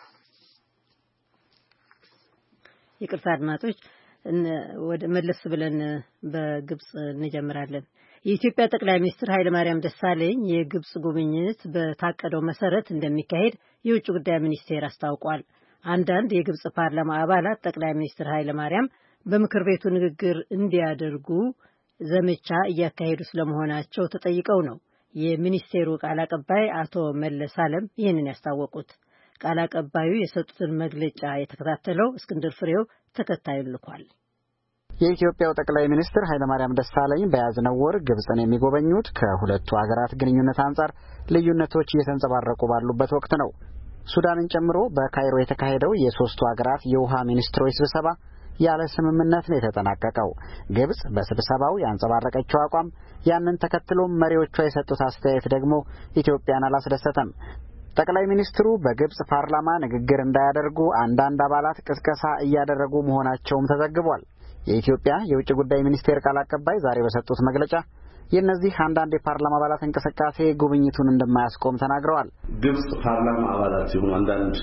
C: ይቅርታ አድማጮች ወደ መለስ ብለን በግብጽ እንጀምራለን። የኢትዮጵያ ጠቅላይ ሚኒስትር ኃይለማርያም ደሳለኝ የግብጽ ጉብኝት በታቀደው መሰረት እንደሚካሄድ የውጭ ጉዳይ ሚኒስቴር አስታውቋል። አንዳንድ የግብጽ ፓርላማ አባላት ጠቅላይ ሚኒስትር ኃይለማርያም በምክር ቤቱ ንግግር እንዲያደርጉ ዘመቻ እያካሄዱ ስለመሆናቸው ተጠይቀው ነው የሚኒስቴሩ ቃል አቀባይ አቶ መለስ አለም ይህንን ያስታወቁት። ቃል አቀባዩ የሰጡትን መግለጫ የተከታተለው እስክንድር ፍሬው ተከታዩን ልኳል።
F: የኢትዮጵያው ጠቅላይ ሚኒስትር ኃይለማርያም ደሳለኝ በያዝነው ወር ግብጽን የሚጎበኙት ከሁለቱ ሀገራት ግንኙነት አንጻር ልዩነቶች እየተንጸባረቁ ባሉበት ወቅት ነው። ሱዳንን ጨምሮ በካይሮ የተካሄደው የሶስቱ ሀገራት የውሃ ሚኒስትሮች ስብሰባ ያለ ስምምነት ነው የተጠናቀቀው። ግብጽ በስብሰባው ያንጸባረቀችው አቋም ያንን ተከትሎ መሪዎቿ የሰጡት አስተያየት ደግሞ ኢትዮጵያን አላስደሰተም። ጠቅላይ ሚኒስትሩ በግብጽ ፓርላማ ንግግር እንዳያደርጉ አንዳንድ አባላት ቅስቀሳ እያደረጉ መሆናቸውም ተዘግቧል። የኢትዮጵያ የውጭ ጉዳይ ሚኒስቴር ቃል አቀባይ ዛሬ በሰጡት መግለጫ የእነዚህ አንዳንድ የፓርላማ አባላት እንቅስቃሴ ጉብኝቱን እንደማያስቆም ተናግረዋል።
L: ግብጽ ፓርላማ አባላት ሲሆኑ አንዳንድ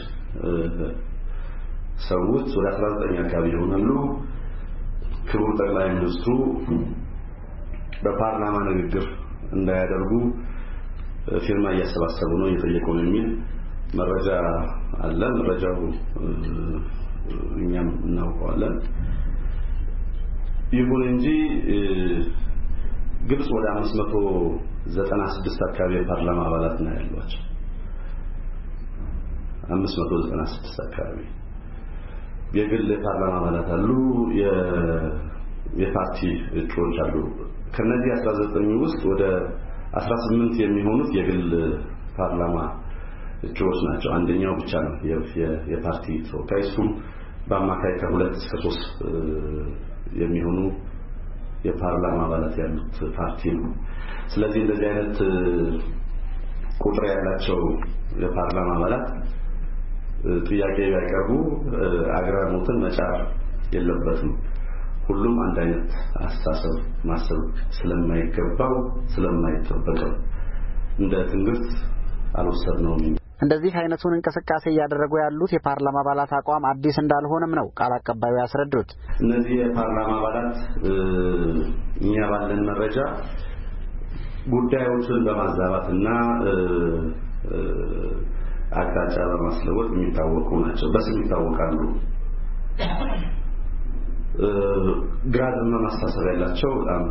L: ሰዎች ወደ 19 አካባቢ ይሆናሉ ክቡር ጠቅላይ ሚኒስትሩ በፓርላማ ንግግር እንዳያደርጉ ፊርማ እያሰባሰቡ ነው እየጠየቁ ነው የሚል መረጃ አለ። መረጃው እኛም እናውቀዋለን። ይሁን እንጂ ግብጽ ወደ 596 አካባቢ የፓርላማ አባላት ነው ያሏቸው። 596 አካባቢ የግል ፓርላማ አባላት አሉ፣ የፓርቲ እጩዎች አሉ። ከነዚህ 19 ውስጥ ወደ 18 የሚሆኑት የግል ፓርላማ እጩዎች ናቸው። አንደኛው ብቻ ነው የፓርቲ ተወካይ። እሱም በአማካይ ከ2 እስከ 3 የሚሆኑ የፓርላማ አባላት ያሉት ፓርቲ ነው። ስለዚህ እንደዚህ አይነት ቁጥር ያላቸው የፓርላማ አባላት ጥያቄ ያቀርቡ አግራሞትን መጫር የለበትም። ሁሉም አንድ አይነት አስተሳሰብ ማሰብ ስለማይገባው ስለማይጠበቀው እንደ ትምህርት አልወሰድነውም።
F: እንደዚህ አይነቱን እንቅስቃሴ እያደረጉ ያሉት የፓርላማ አባላት አቋም አዲስ እንዳልሆነም ነው ቃል አቀባዩ ያስረዱት።
L: እነዚህ የፓርላማ አባላት እኛ ባለን መረጃ ጉዳዮችን በማዛባትና አቅጣጫ በማስለወጥ የሚታወቁ ናቸው። በስም ይታወቃሉ። ግራ ዘመም አስተሳሰብ ያላቸው በጣም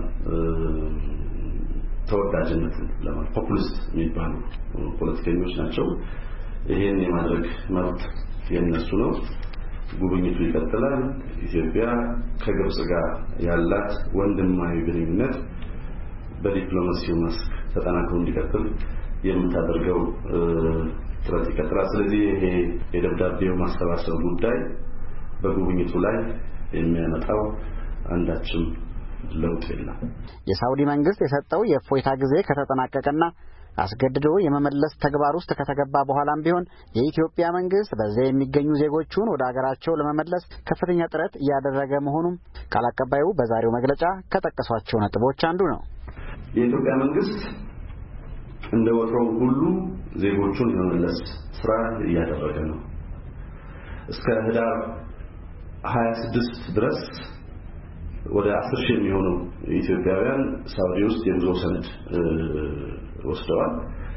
L: ተወዳጅነትን ለማለት ፖፑሊስት የሚባሉ ፖለቲከኞች ናቸው። ይሄን የማድረግ መብት የነሱ ነው። ጉብኝቱ ይቀጥላል። ኢትዮጵያ ከግብጽ ጋር ያላት ወንድማዊ ግንኙነት በዲፕሎማሲው መስክ ተጠናክሮ እንዲቀጥል የምታደርገው ጥረት ይቀጥላል። ስለዚህ ይሄ የደብዳቤው ማሰባሰብ ጉዳይ በጉብኝቱ ላይ የሚያመጣው አንዳችም ለውጥ የለም።
F: የሳውዲ መንግስት የሰጠው የእፎይታ ጊዜ ከተጠናቀቀና አስገድዶ የመመለስ ተግባር ውስጥ ከተገባ በኋላም ቢሆን የኢትዮጵያ መንግስት በዚያ የሚገኙ ዜጎቹን ወደ አገራቸው ለመመለስ ከፍተኛ ጥረት እያደረገ መሆኑን ቃል አቀባዩ በዛሬው መግለጫ ከጠቀሷቸው ነጥቦች አንዱ ነው።
L: የኢትዮጵያ መንግስት እንደ ወትሮው ሁሉ ዜጎቹን የመመለስ ስራ እያደረገ ነው። እስከ ህዳር 26 ድረስ ወደ 10,000 የሚሆኑ ኢትዮጵያውያን ሳውዲ ውስጥ የጉዞ ሰነድ ወስደዋል።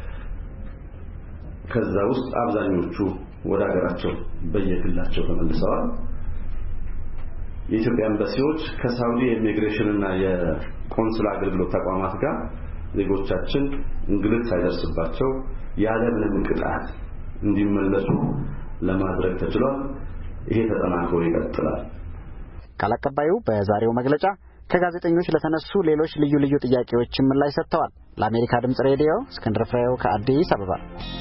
L: ከዛ ውስጥ አብዛኞቹ ወደ ሀገራቸው በየግላቸው ተመልሰዋል። የኢትዮጵያ ኤምባሲዎች ከሳውዲ ኢሚግሬሽን እና የቆንስላ አገልግሎት ተቋማት ጋር ዜጎቻችን እንግልት ሳይደርስባቸው ያለ ምንም ቅጣት እንዲመለሱ ለማድረግ ተችሏል። ይሄ ተጠናክሮ ይቀጥላል።
F: ቃል አቀባዩ በዛሬው መግለጫ ከጋዜጠኞች ለተነሱ ሌሎች ልዩ ልዩ ጥያቄዎችም ምላሽ ሰጥተዋል። ለአሜሪካ ድምጽ ሬዲዮ እስክንድር ፍሬው ከአዲስ አበባ።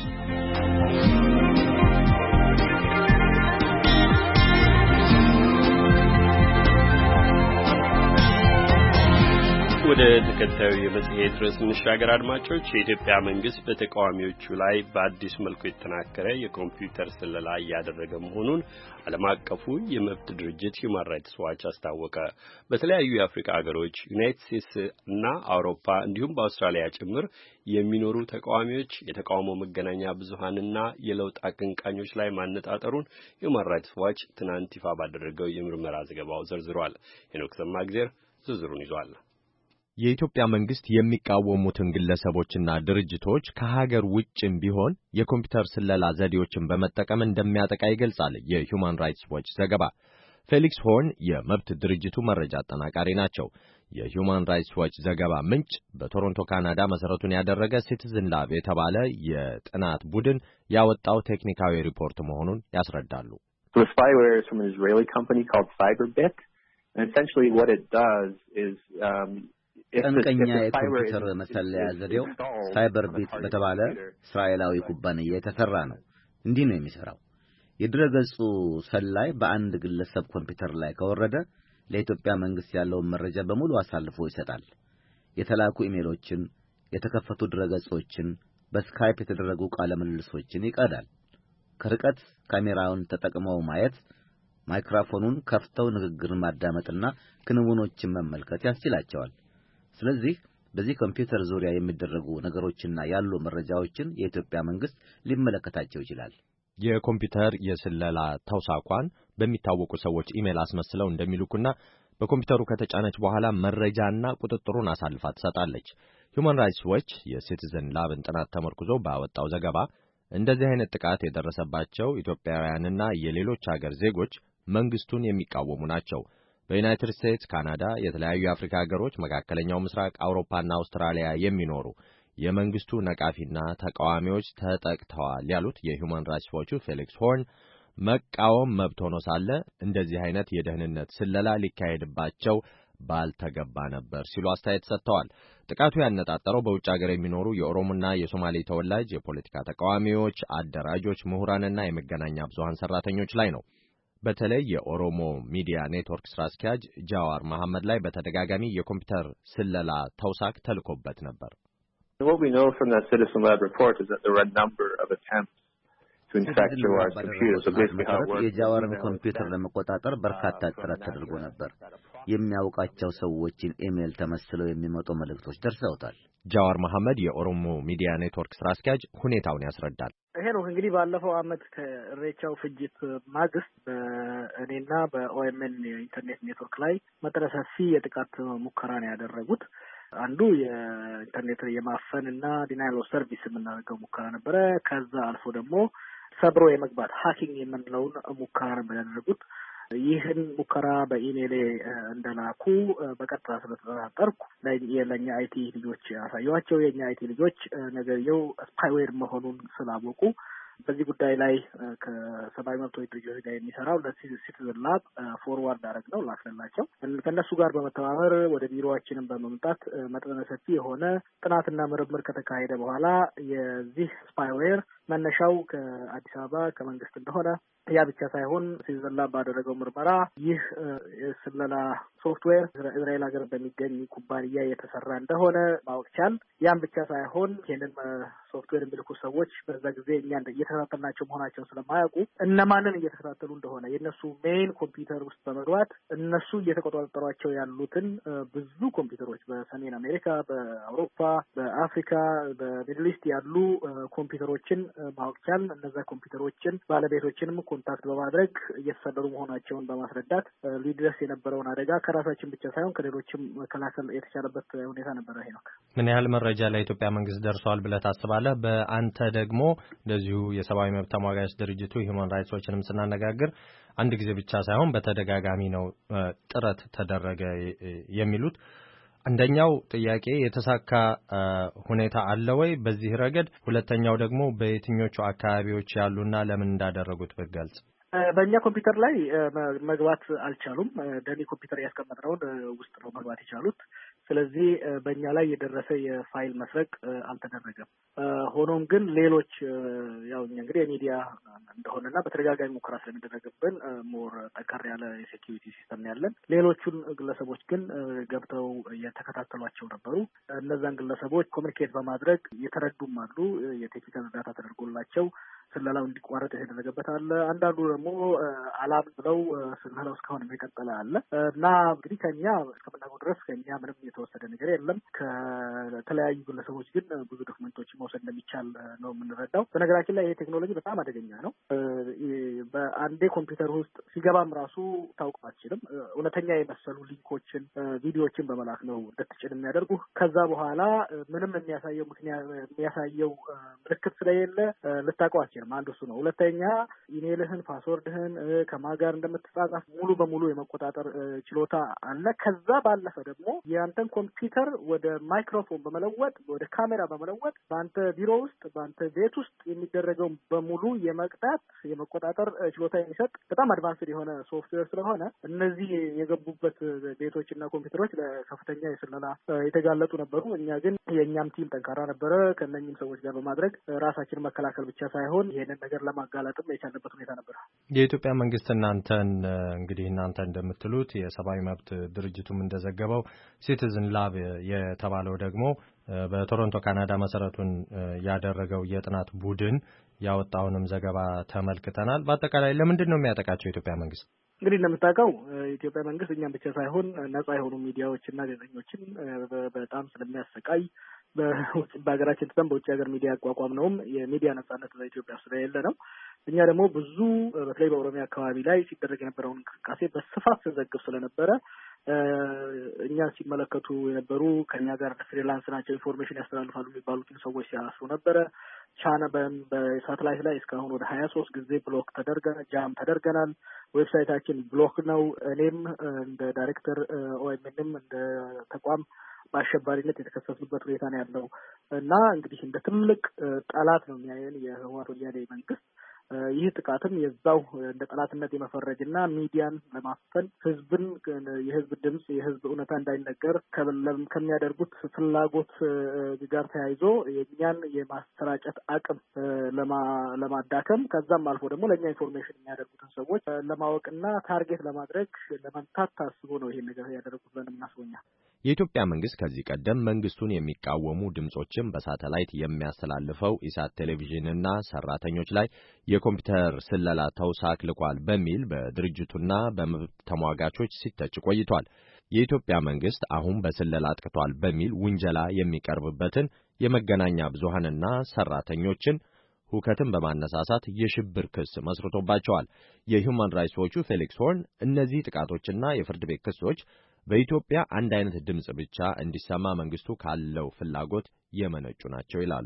A: ወደ ተከታዩ የመጽሔት ርዕስ እንሻገር። አድማጮች፣ የኢትዮጵያ መንግስት በተቃዋሚዎቹ ላይ በአዲስ መልኩ የተጠናከረ የኮምፒውተር ስለላ እያደረገ መሆኑን ዓለም አቀፉ የመብት ድርጅት ሂውማን ራይትስ ዋች አስታወቀ። በተለያዩ የአፍሪካ ሀገሮች፣ ዩናይትድ ስቴትስ እና አውሮፓ እንዲሁም በአውስትራሊያ ጭምር የሚኖሩ ተቃዋሚዎች የተቃውሞ መገናኛ ብዙሃንና የለውጥ አቀንቃኞች ላይ ማነጣጠሩን ሂውማን ራይትስ ዋች ትናንት ይፋ ባደረገው የምርመራ ዘገባው ዘርዝሯል። ሄኖክ ሰማእግዜር ዝርዝሩን ይዟል።
M: የኢትዮጵያ መንግስት የሚቃወሙትን ግለሰቦችና ድርጅቶች ከሀገር ውጭም ቢሆን የኮምፒውተር ስለላ ዘዴዎችን በመጠቀም እንደሚያጠቃ ይገልጻል የሂውማን ራይትስ ዎች ዘገባ። ፌሊክስ ሆርን የመብት ድርጅቱ መረጃ አጠናቃሪ ናቸው። የሂውማን ራይትስ ዎች ዘገባ ምንጭ በቶሮንቶ ካናዳ መሰረቱን ያደረገ ሲቲዝን ላብ የተባለ የጥናት ቡድን ያወጣው ቴክኒካዊ ሪፖርት መሆኑን ያስረዳሉ።
D: The spyware is from an Israeli company called Cyberbit, and essentially what it does is
E: ጠንቀኛ የኮምፒውተር መሰለያ ዘዴው ሳይበርቢት በተባለ እስራኤላዊ ኩባንያ የተሰራ ነው። እንዲህ ነው የሚሰራው። የድረገጹ ሰላይ በአንድ ግለሰብ ኮምፒውተር ላይ ከወረደ ለኢትዮጵያ መንግስት ያለውን መረጃ በሙሉ አሳልፎ ይሰጣል። የተላኩ ኢሜሎችን፣ የተከፈቱ ድረገጾችን፣ በስካይፕ የተደረጉ ቃለ ምልልሶችን ይቀዳል። ከርቀት ካሜራውን ተጠቅመው ማየት፣ ማይክሮፎኑን ከፍተው ንግግር ማዳመጥና ክንውኖችን መመልከት ያስችላቸዋል። ስለዚህ በዚህ ኮምፒውተር ዙሪያ የሚደረጉ ነገሮችና ያሉ መረጃዎችን የኢትዮጵያ መንግስት ሊመለከታቸው ይችላል።
M: የኮምፒውተር የስለላ ተውሳኳን በሚታወቁ ሰዎች ኢሜል አስመስለው እንደሚልኩና በኮምፒውተሩ ከተጫነች በኋላ መረጃና ቁጥጥሩን አሳልፋ ትሰጣለች። ሂውማን ራይትስ ዎች የሲቲዝን ላብን ጥናት ተመርኩዞ ባወጣው ዘገባ እንደዚህ አይነት ጥቃት የደረሰባቸው ኢትዮጵያውያንና የሌሎች ሀገር ዜጎች መንግስቱን የሚቃወሙ ናቸው። በዩናይትድ ስቴትስ፣ ካናዳ፣ የተለያዩ የአፍሪካ ሀገሮች፣ መካከለኛው ምስራቅ፣ አውሮፓና አውስትራሊያ የሚኖሩ የመንግስቱ ነቃፊና ተቃዋሚዎች ተጠቅተዋል ያሉት የሂውማን ራይትስ ዎቹ ፌሊክስ ሆርን መቃወም መብት ሆኖ ሳለ እንደዚህ አይነት የደህንነት ስለላ ሊካሄድባቸው ባልተገባ ነበር ሲሉ አስተያየት ሰጥተዋል። ጥቃቱ ያነጣጠረው በውጭ ሀገር የሚኖሩ የኦሮሞና የሶማሌ ተወላጅ የፖለቲካ ተቃዋሚዎች፣ አደራጆች፣ ምሁራንና የመገናኛ ብዙሃን ሰራተኞች ላይ ነው። በተለይ የኦሮሞ ሚዲያ ኔትወርክ ስራ አስኪያጅ ጃዋር መሐመድ ላይ በተደጋጋሚ የኮምፒውተር ስለላ ተውሳክ ተልኮበት ነበር።
D: What we know from that Citizen Lab report is that there were a number of attempts to infect Jawar's computer. So basically how it works.
E: የጃዋርን ኮምፒውተር ለመቆጣጠር በርካታ ጥረት ተደርጎ ነበር። የሚያውቃቸው ሰዎችን ኢሜል ተመስለው የሚመጡ መልእክቶች ደርሰውታል።
M: ጃዋር መሐመድ የኦሮሞ ሚዲያ ኔትወርክ ስራ አስኪያጅ ሁኔታውን ያስረዳል።
B: ይሄ ነው እንግዲህ ባለፈው አመት ከሬቻው ፍጅት ማግስት በእኔና በኦኤምኤን የኢንተርኔት ኔትወርክ ላይ መጠነ ሰፊ የጥቃት ሙከራ ነው ያደረጉት። አንዱ የኢንተርኔት የማፈንና ዲናይል ኦፍ ሰርቪስ የምናደርገው ሙከራ ነበረ። ከዛ አልፎ ደግሞ ሰብሮ የመግባት ሃኪንግ የምንለውን ሙከራ ነበር ያደረጉት። ይህን ሙከራ በኢሜል እንደላኩ በቀጥታ ስለተጠራጠርኩ ለኛ አይቲ ልጆች ያሳዩዋቸው። የኛ አይቲ ልጆች ነገርየው ስፓይዌር መሆኑን ስላወቁ በዚህ ጉዳይ ላይ ከሰብአዊ መብቶች ድርጅቶች ጋር የሚሰራው ለሲቲዝን ላብ ፎርዋርድ አደረግነው ላክንላቸው። ከእነሱ ጋር በመተባበር ወደ ቢሮአችንን በመምጣት መጠነ ሰፊ የሆነ ጥናትና ምርምር ከተካሄደ በኋላ የዚህ ስፓይዌር መነሻው ከአዲስ አበባ ከመንግስት እንደሆነ ያ ብቻ ሳይሆን ሲቲዝን ላብ ባደረገው ምርመራ ይህ የስለላ ሶፍትዌር እስራኤል ሀገር በሚገኝ ኩባንያ የተሰራ እንደሆነ ማወቅ ቻል። ያም ብቻ ሳይሆን ይህንን ሶፍትዌር የሚልኩ ሰዎች በዛ ጊዜ እኛ እየተከታተልናቸው መሆናቸውን ስለማያውቁ እነማንን እየተከታተሉ እንደሆነ የእነሱ ሜይን ኮምፒውተር ውስጥ በመግባት እነሱ እየተቆጣጠሯቸው ያሉትን ብዙ ኮምፒውተሮች በሰሜን አሜሪካ፣ በአውሮፓ፣ በአፍሪካ፣ በሚድል ኢስት ያሉ ኮምፒውተሮችን ማወቅ ቻል። እነዛ ኮምፒውተሮችን ባለቤቶችንም ኮንታክት በማድረግ እየተሰለሉ መሆናቸውን በማስረዳት ሊደርስ የነበረውን አደጋ ከራሳችን ብቻ ሳይሆን ከሌሎችም መከላከል የተቻለበት ሁኔታ ነበረ። ይሄ ነው።
M: ምን ያህል መረጃ ለኢትዮጵያ መንግስት ደርሷል ብለህ ታስባለህ? በአንተ ደግሞ እንደዚሁ የሰብአዊ መብት ተሟጋች ድርጅቱ ሂውማን ራይትስ ዎችንም ስናነጋግር አንድ ጊዜ ብቻ ሳይሆን በተደጋጋሚ ነው ጥረት ተደረገ የሚሉት። አንደኛው ጥያቄ የተሳካ ሁኔታ አለ ወይ በዚህ ረገድ? ሁለተኛው ደግሞ በየትኞቹ አካባቢዎች ያሉና ለምን እንዳደረጉት ብትገልጽ።
B: በእኛ ኮምፒውተር ላይ መግባት አልቻሉም። ደኒ ኮምፒውተር ያስቀመጥነውን ውስጥ ነው መግባት የቻሉት። ስለዚህ በእኛ ላይ የደረሰ የፋይል መስረቅ አልተደረገም። ሆኖም ግን ሌሎች ያው እኛ እንግዲህ የሚዲያ እንደሆነና በተደጋጋሚ ሙከራ ስለሚደረግብን ሞር ጠንከር ያለ የሴኪዩሪቲ ሲስተም ያለን፣ ሌሎቹን ግለሰቦች ግን ገብተው የተከታተሏቸው ነበሩ። እነዛን ግለሰቦች ኮሚኒኬት በማድረግ የተረዱም አሉ። የቴክኒካል እርዳታ ተደርጎላቸው ስለላው እንዲቋረጥ የተደረገበት አለ። አንዳንዱ ደግሞ አላም ብለው ስለላው እስካሁን የቀጠለ አለ እና እንግዲህ ከኛ እስከምናውቀው ድረስ ከኛ ምንም የተወሰደ ነገር የለም። ከተለያዩ ግለሰቦች ግን ብዙ ዶክመንቶችን መውሰድ እንደሚቻል ነው የምንረዳው። በነገራችን ላይ ይሄ ቴክኖሎጂ በጣም አደገኛ ነው። በአንዴ ኮምፒውተር ውስጥ ሲገባም ራሱ ታውቀው አትችልም። እውነተኛ የመሰሉ ሊንኮችን፣ ቪዲዮዎችን በመላክ ነው እንድትጭን የሚያደርጉ። ከዛ በኋላ ምንም የሚያሳየው ምልክት ስለሌለ ልታውቀው አትችልም። አንዱ እሱ ነው። ሁለተኛ ኢሜልህን፣ ፓስወርድህን ከማን ጋር እንደምትጻጻፍ ሙሉ በሙሉ የመቆጣጠር ችሎታ አለ። ከዛ ባለፈ ደግሞ የአንተን ኮምፒውተር ወደ ማይክሮፎን በመለወጥ ወደ ካሜራ በመለወጥ በአንተ ቢሮ ውስጥ በአንተ ቤት ውስጥ የሚደረገውን በሙሉ የመቅዳት የመቆጣጠር ችሎታ የሚሰጥ በጣም አድቫንስድ የሆነ ሶፍትዌር ስለሆነ እነዚህ የገቡበት ቤቶችና ኮምፒውተሮች ለከፍተኛ የስለላ የተጋለጡ ነበሩ። እኛ ግን የእኛም ቲም ጠንካራ ነበረ። ከእነኝም ሰዎች ጋር በማድረግ ራሳችንን መከላከል ብቻ ሳይሆን ይሄንን ነገር ለማጋለጥም የቻለበት ሁኔታ ነበር።
M: የኢትዮጵያ መንግስት እናንተን እንግዲህ እናንተ እንደምትሉት የሰብአዊ መብት ድርጅቱም እንደዘገበው ሲቲዝን ላብ የተባለው ደግሞ በቶሮንቶ ካናዳ መሰረቱን ያደረገው የጥናት ቡድን ያወጣውንም ዘገባ ተመልክተናል። በአጠቃላይ ለምንድን ነው የሚያጠቃቸው የኢትዮጵያ መንግስት?
B: እንግዲህ እንደምታውቀው የኢትዮጵያ መንግስት እኛም ብቻ ሳይሆን ነጻ የሆኑ ሚዲያዎችና ጋዜጠኞችን በጣም ስለሚያሰቃይ በሀገራችን ትተን በውጭ ሀገር ሚዲያ አቋቋም ነውም የሚዲያ ነጻነት በኢትዮጵያ ስለሌለ ነው። እኛ ደግሞ ብዙ በተለይ በኦሮሚያ አካባቢ ላይ ሲደረግ የነበረውን እንቅስቃሴ በስፋት ስንዘግብ ስለነበረ እኛን ሲመለከቱ የነበሩ ከኛ ጋር ፍሪላንስ ናቸው ኢንፎርሜሽን ያስተላልፋሉ የሚባሉትን ሰዎች ሲያስሩ ነበረ። ቻና በሳተላይት ላይ እስካሁን ወደ 23 ጊዜ ብሎክ ጃም ተደርገናል። ዌብሳይታችን ብሎክ ነው። እኔም እንደ ዳይሬክተር ኦኤምኤንም እንደ ተቋም በአሸባሪነት የተከሰሱበት ሁኔታ ነው ያለው እና እንግዲህ እንደ ትልቅ ጠላት ነው የሚያየን የህወሓት ወያኔ መንግስት። ይህ ጥቃትም የዛው እንደ ጠላትነት የመፈረጅና ሚዲያን ለማፈን ህዝብን የህዝብ ድምጽ የህዝብ እውነታ እንዳይነገር ከሚያደርጉት ፍላጎት ጋር ተያይዞ የኛን የማሰራጨት አቅም ለማዳከም ከዛም አልፎ ደግሞ ለኛ ኢንፎርሜሽን የሚያደርጉትን ሰዎች ለማወቅና ታርጌት ለማድረግ ለመምታት ታስቦ ነው ይሄን ነገር ያደረጉት ብለን እናስበኛል።
M: የኢትዮጵያ መንግስት ከዚህ ቀደም መንግስቱን የሚቃወሙ ድምጾችን በሳተላይት የሚያስተላልፈው ኢሳት ቴሌቪዥንና ሰራተኞች ላይ የኮምፒውተር ስለላ ተውሳክ ልኳል በሚል በድርጅቱና በመብት ተሟጋቾች ሲተች ቆይቷል። የኢትዮጵያ መንግስት አሁን በስለላ አጥቅቷል በሚል ውንጀላ የሚቀርብበትን የመገናኛ ብዙሃንና ሰራተኞችን ሁከትን በማነሳሳት የሽብር ክስ መስርቶባቸዋል። የሂውማን ራይትስ ዎቹ ፌሊክስ ሆርን እነዚህ ጥቃቶችና የፍርድ ቤት ክሶች በኢትዮጵያ አንድ አይነት ድምጽ ብቻ እንዲሰማ መንግስቱ ካለው ፍላጎት የመነጩ ናቸው ይላሉ።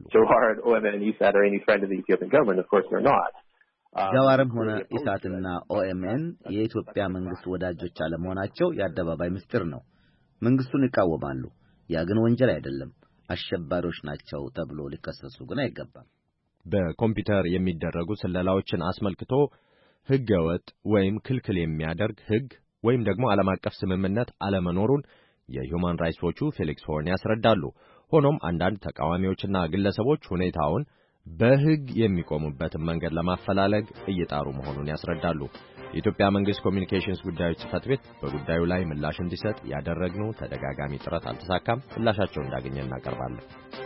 E: ጃዋርም ሆነ ኢሳትና ኦኤምኤን የኢትዮጵያ መንግስት ወዳጆች አለመሆናቸው የአደባባይ ምስጢር ነው። መንግስቱን ይቃወማሉ። ያ ግን ወንጀል አይደለም። አሸባሪዎች ናቸው ተብሎ ሊከሰሱ ግን አይገባም።
M: በኮምፒውተር የሚደረጉ ስለላዎችን አስመልክቶ ህገወጥ ወይም ክልክል የሚያደርግ ህግ ወይም ደግሞ ዓለም አቀፍ ስምምነት አለመኖሩን የሂውማን ራይትስ ዎቹ ፌሊክስ ሆርን ያስረዳሉ። ሆኖም አንዳንድ ተቃዋሚዎችና ግለሰቦች ሁኔታውን በህግ የሚቆሙበትን መንገድ ለማፈላለግ እየጣሩ መሆኑን ያስረዳሉ። የኢትዮጵያ መንግስት ኮሚኒኬሽንስ ጉዳዮች ጽሕፈት ቤት በጉዳዩ ላይ ምላሽ እንዲሰጥ ያደረግነው ተደጋጋሚ ጥረት አልተሳካም። ምላሻቸውን እንዳገኘ እናቀርባለን።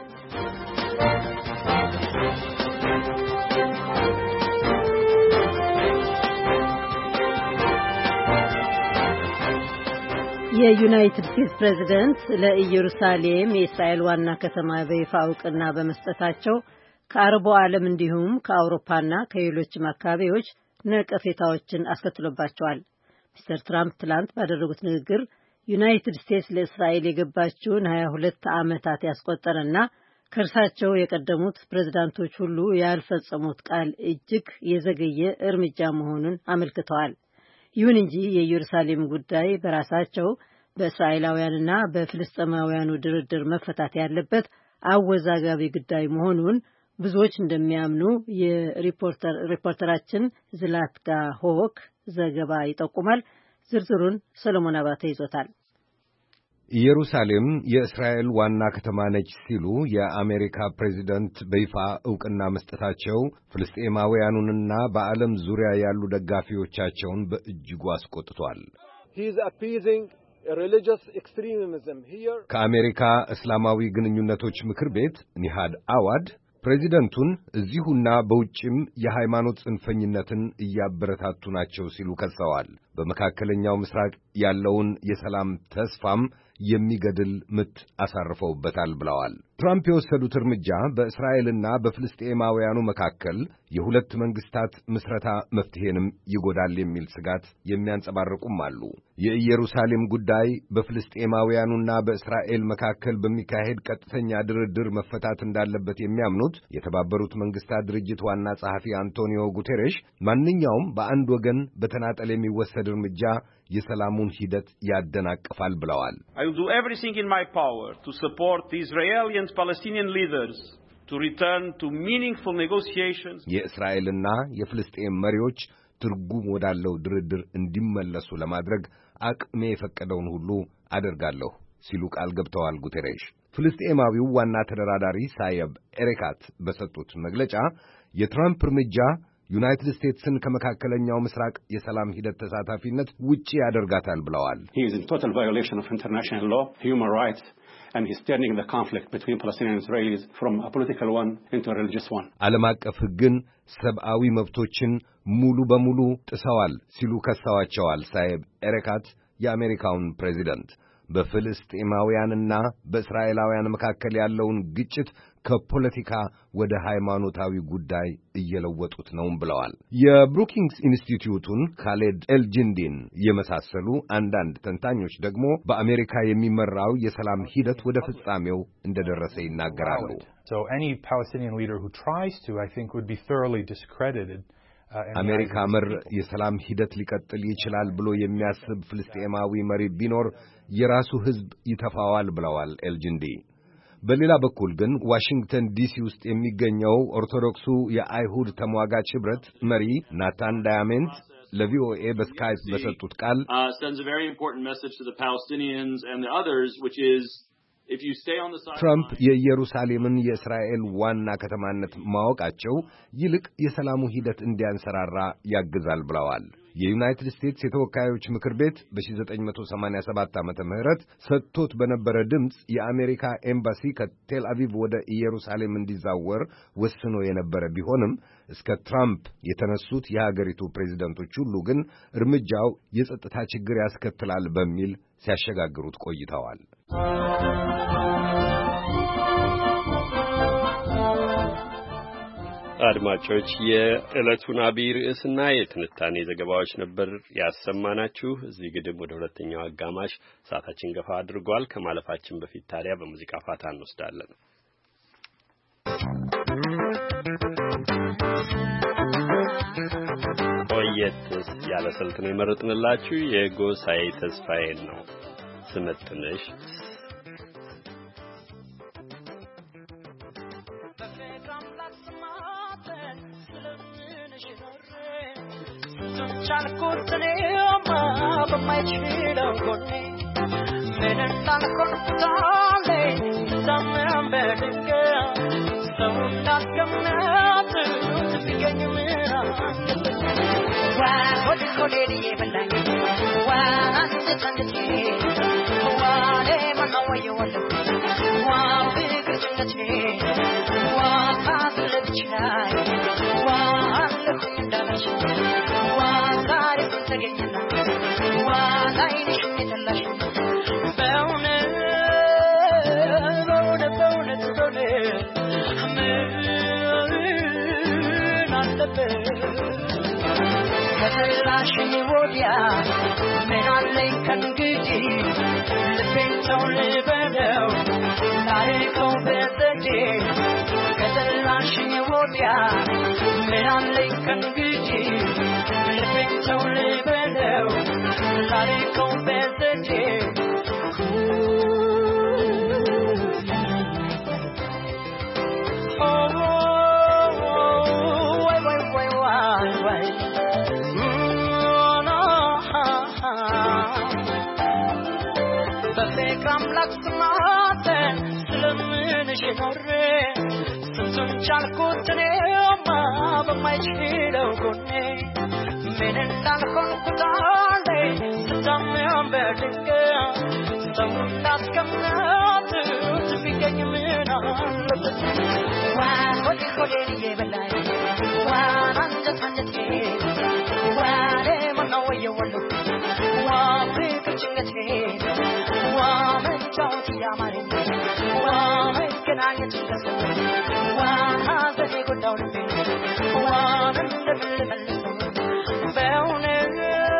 C: የዩናይትድ ስቴትስ ፕሬዝዳንት ለኢየሩሳሌም የእስራኤል ዋና ከተማ በይፋ እውቅና በመስጠታቸው ከአረቡ ዓለም እንዲሁም ከአውሮፓና ከሌሎችም አካባቢዎች ነቀፌታዎችን አስከትሎባቸዋል። ሚስተር ትራምፕ ትላንት ባደረጉት ንግግር ዩናይትድ ስቴትስ ለእስራኤል የገባችውን 22 ዓመታት ያስቆጠረና ከእርሳቸው የቀደሙት ፕሬዝዳንቶች ሁሉ ያልፈጸሙት ቃል እጅግ የዘገየ እርምጃ መሆኑን አመልክተዋል። ይሁን እንጂ የኢየሩሳሌም ጉዳይ በራሳቸው በእስራኤላውያንና በፍልስጤማውያኑ ድርድር መፈታት ያለበት አወዛጋቢ ጉዳይ መሆኑን ብዙዎች እንደሚያምኑ የሪፖርተራችን ዝላትጋ ሆክ ዘገባ ይጠቁማል። ዝርዝሩን ሰሎሞን አባተ ይዞታል።
N: ኢየሩሳሌም የእስራኤል ዋና ከተማ ነች ሲሉ የአሜሪካ ፕሬዚደንት በይፋ ዕውቅና መስጠታቸው ፍልስጤማውያኑንና በዓለም ዙሪያ ያሉ ደጋፊዎቻቸውን በእጅጉ አስቆጥቷል። ከአሜሪካ እስላማዊ ግንኙነቶች ምክር ቤት ኒሃድ አዋድ ፕሬዚደንቱን እዚሁና በውጭም የሃይማኖት ጽንፈኝነትን እያበረታቱ ናቸው ሲሉ ከሰዋል። በመካከለኛው ምስራቅ ያለውን የሰላም ተስፋም የሚገድል ምት አሳርፈውበታል ብለዋል። ትራምፕ የወሰዱት እርምጃ በእስራኤልና በፍልስጤማውያኑ መካከል የሁለት መንግስታት ምስረታ መፍትሄንም ይጎዳል የሚል ስጋት የሚያንጸባርቁም አሉ። የኢየሩሳሌም ጉዳይ በፍልስጤማውያኑና በእስራኤል መካከል በሚካሄድ ቀጥተኛ ድርድር መፈታት እንዳለበት የሚያምኑት የተባበሩት መንግስታት ድርጅት ዋና ጸሐፊ አንቶኒዮ ጉቴሬሽ ማንኛውም በአንድ ወገን በተናጠል የሚወሰድ እርምጃ የሰላሙን ሂደት ያደናቅፋል ብለዋል።
O: I will do everything in my power to support the Israeli and Palestinian leaders to return to meaningful negotiations.
N: የእስራኤልና የፍልስጤም መሪዎች ትርጉም ወዳለው ድርድር እንዲመለሱ ለማድረግ አቅሜ የፈቀደውን ሁሉ አደርጋለሁ ሲሉ ቃል ገብተዋል ጉቴሬሽ። ፍልስጤማዊው ዋና ተደራዳሪ ሳየብ ኤሬካት በሰጡት መግለጫ የትራምፕ እርምጃ ዩናይትድ ስቴትስን ከመካከለኛው ምስራቅ የሰላም ሂደት ተሳታፊነት ውጪ ያደርጋታል ብለዋል።
P: He is in total violation of international law, human rights, and he's turning the conflict between Palestinians and Israelis from a political one into a religious one.
N: ዓለም አቀፍ ሕግን፣ ሰብአዊ መብቶችን ሙሉ በሙሉ ጥሰዋል ሲሉ ከሰዋቸዋል ሳይብ ኤሬካት የአሜሪካውን ፕሬዚደንት። በፍልስጤማውያንና በእስራኤላውያን መካከል ያለውን ግጭት ከፖለቲካ ወደ ሃይማኖታዊ ጉዳይ እየለወጡት ነው ብለዋል። የብሩኪንግስ ኢንስቲትዩቱን ካሌድ ኤልጂንዲን የመሳሰሉ አንዳንድ ተንታኞች ደግሞ በአሜሪካ የሚመራው የሰላም ሂደት ወደ ፍጻሜው እንደደረሰ ይናገራሉ።
Q: So any Palestinian leader who tries to, I think, would be thoroughly discredited.
N: አሜሪካ መር የሰላም ሂደት ሊቀጥል ይችላል ብሎ የሚያስብ ፍልስጤማዊ መሪ ቢኖር የራሱ ሕዝብ ይተፋዋል ብለዋል ኤልጂንዲ። በሌላ በኩል ግን ዋሽንግተን ዲሲ ውስጥ የሚገኘው ኦርቶዶክሱ የአይሁድ ተሟጋች ኅብረት መሪ ናታን ዳያሜንት ለቪኦኤ በስካይፕ በሰጡት ቃል
R: sends a very important message to the Palestinians and the others, which is
N: ትራምፕ የኢየሩሳሌምን የእስራኤል ዋና ከተማነት ማወቃቸው ይልቅ የሰላሙ ሂደት እንዲያንሰራራ ያግዛል ብለዋል። የዩናይትድ ስቴትስ የተወካዮች ምክር ቤት በ1987 ዓመተ ምህረት ሰጥቶት በነበረ ድምፅ የአሜሪካ ኤምባሲ ከቴል አቪቭ ወደ ኢየሩሳሌም እንዲዛወር ወስኖ የነበረ ቢሆንም እስከ ትራምፕ የተነሱት የሀገሪቱ ፕሬዝደንቶች ሁሉ ግን እርምጃው የጸጥታ ችግር ያስከትላል በሚል ሲያሸጋግሩት ቆይተዋል።
A: አድማጮች የዕለቱን አብይ ርዕስና የትንታኔ ዘገባዎች ነበር ያሰማናችሁ። እዚህ ግድም ወደ ሁለተኛው አጋማሽ ሰዓታችን ገፋ አድርጓል። ከማለፋችን በፊት ታዲያ በሙዚቃ ፋታ እንወስዳለን። ቆየት ያለ ስልት ነው የመረጥንላችሁ። የጎሳዬ ተስፋዬን ነው ስመጥነሽ ቻልኩትኔማ በማይችለው ጎኔ ምን እንዳልኮንኩታሌ ሳምም በድንገት ሰው እንዳስገምናት ትገኝ ምራ ዋሆድ ሆዴን የበላኝ ዋናስተንቺ ዋኔ ማናወየ ወለ ዋፍቅርጭነቴ ዋካስለብቻይ ዋለኩኝ እንዳለች ዋዛሬ ተገኘና ዋላይንሽ የተላሽ በእውነት ምን አለበት ከተላሽ ወዲያ ምን አለኝ ከእንግዲህ ልቤን ሰው ልበለው ታሪከው በዘዴ ከተላሽ ወዲያ ምን አለኝ ከእንግዲህ ልቤን ሰው ልበለው ታሪከው በዘዴ Laksmate ስለምንሽ ኖሬ ስንቱን ቻልኩትኔማ በማይችለው ጎኔ ምን እንዳልኮንኩታሌ ስታምም በድንገት ሰው እንዳስገምናት ቢገኝ ምን አለበት ዋሆድ ሆዴን እየበላኝ ዋናንጀታንጀቴ ዋኔ ማናወየ ወለ ዋፍቅርጭነቴ ዋመጫወት ያማረኝ ዋመገናኘት ደሰተ ዋሐዘኔ ጎዳው ልቤ ዋንደምልመልሰው በእውነት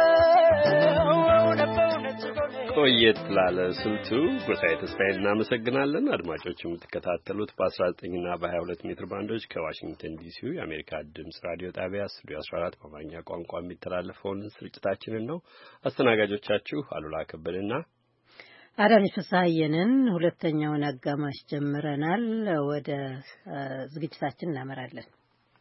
A: ቆየት ላለ ስልቱ ጎሳዬ ተስፋዬን እናመሰግናለን። አድማጮች የምትከታተሉት በ19ና በ22 ሜትር ባንዶች ከዋሽንግተን ዲሲ የአሜሪካ ድምጽ ራዲዮ ጣቢያ ስቱዲዮ 14 በአማርኛ ቋንቋ የሚተላለፈውን ስርጭታችንን ነው። አስተናጋጆቻችሁ አሉላ ከበደና
C: አዳነች ፍስሐየንን። ሁለተኛውን አጋማሽ ጀምረናል። ወደ ዝግጅታችን እናመራለን።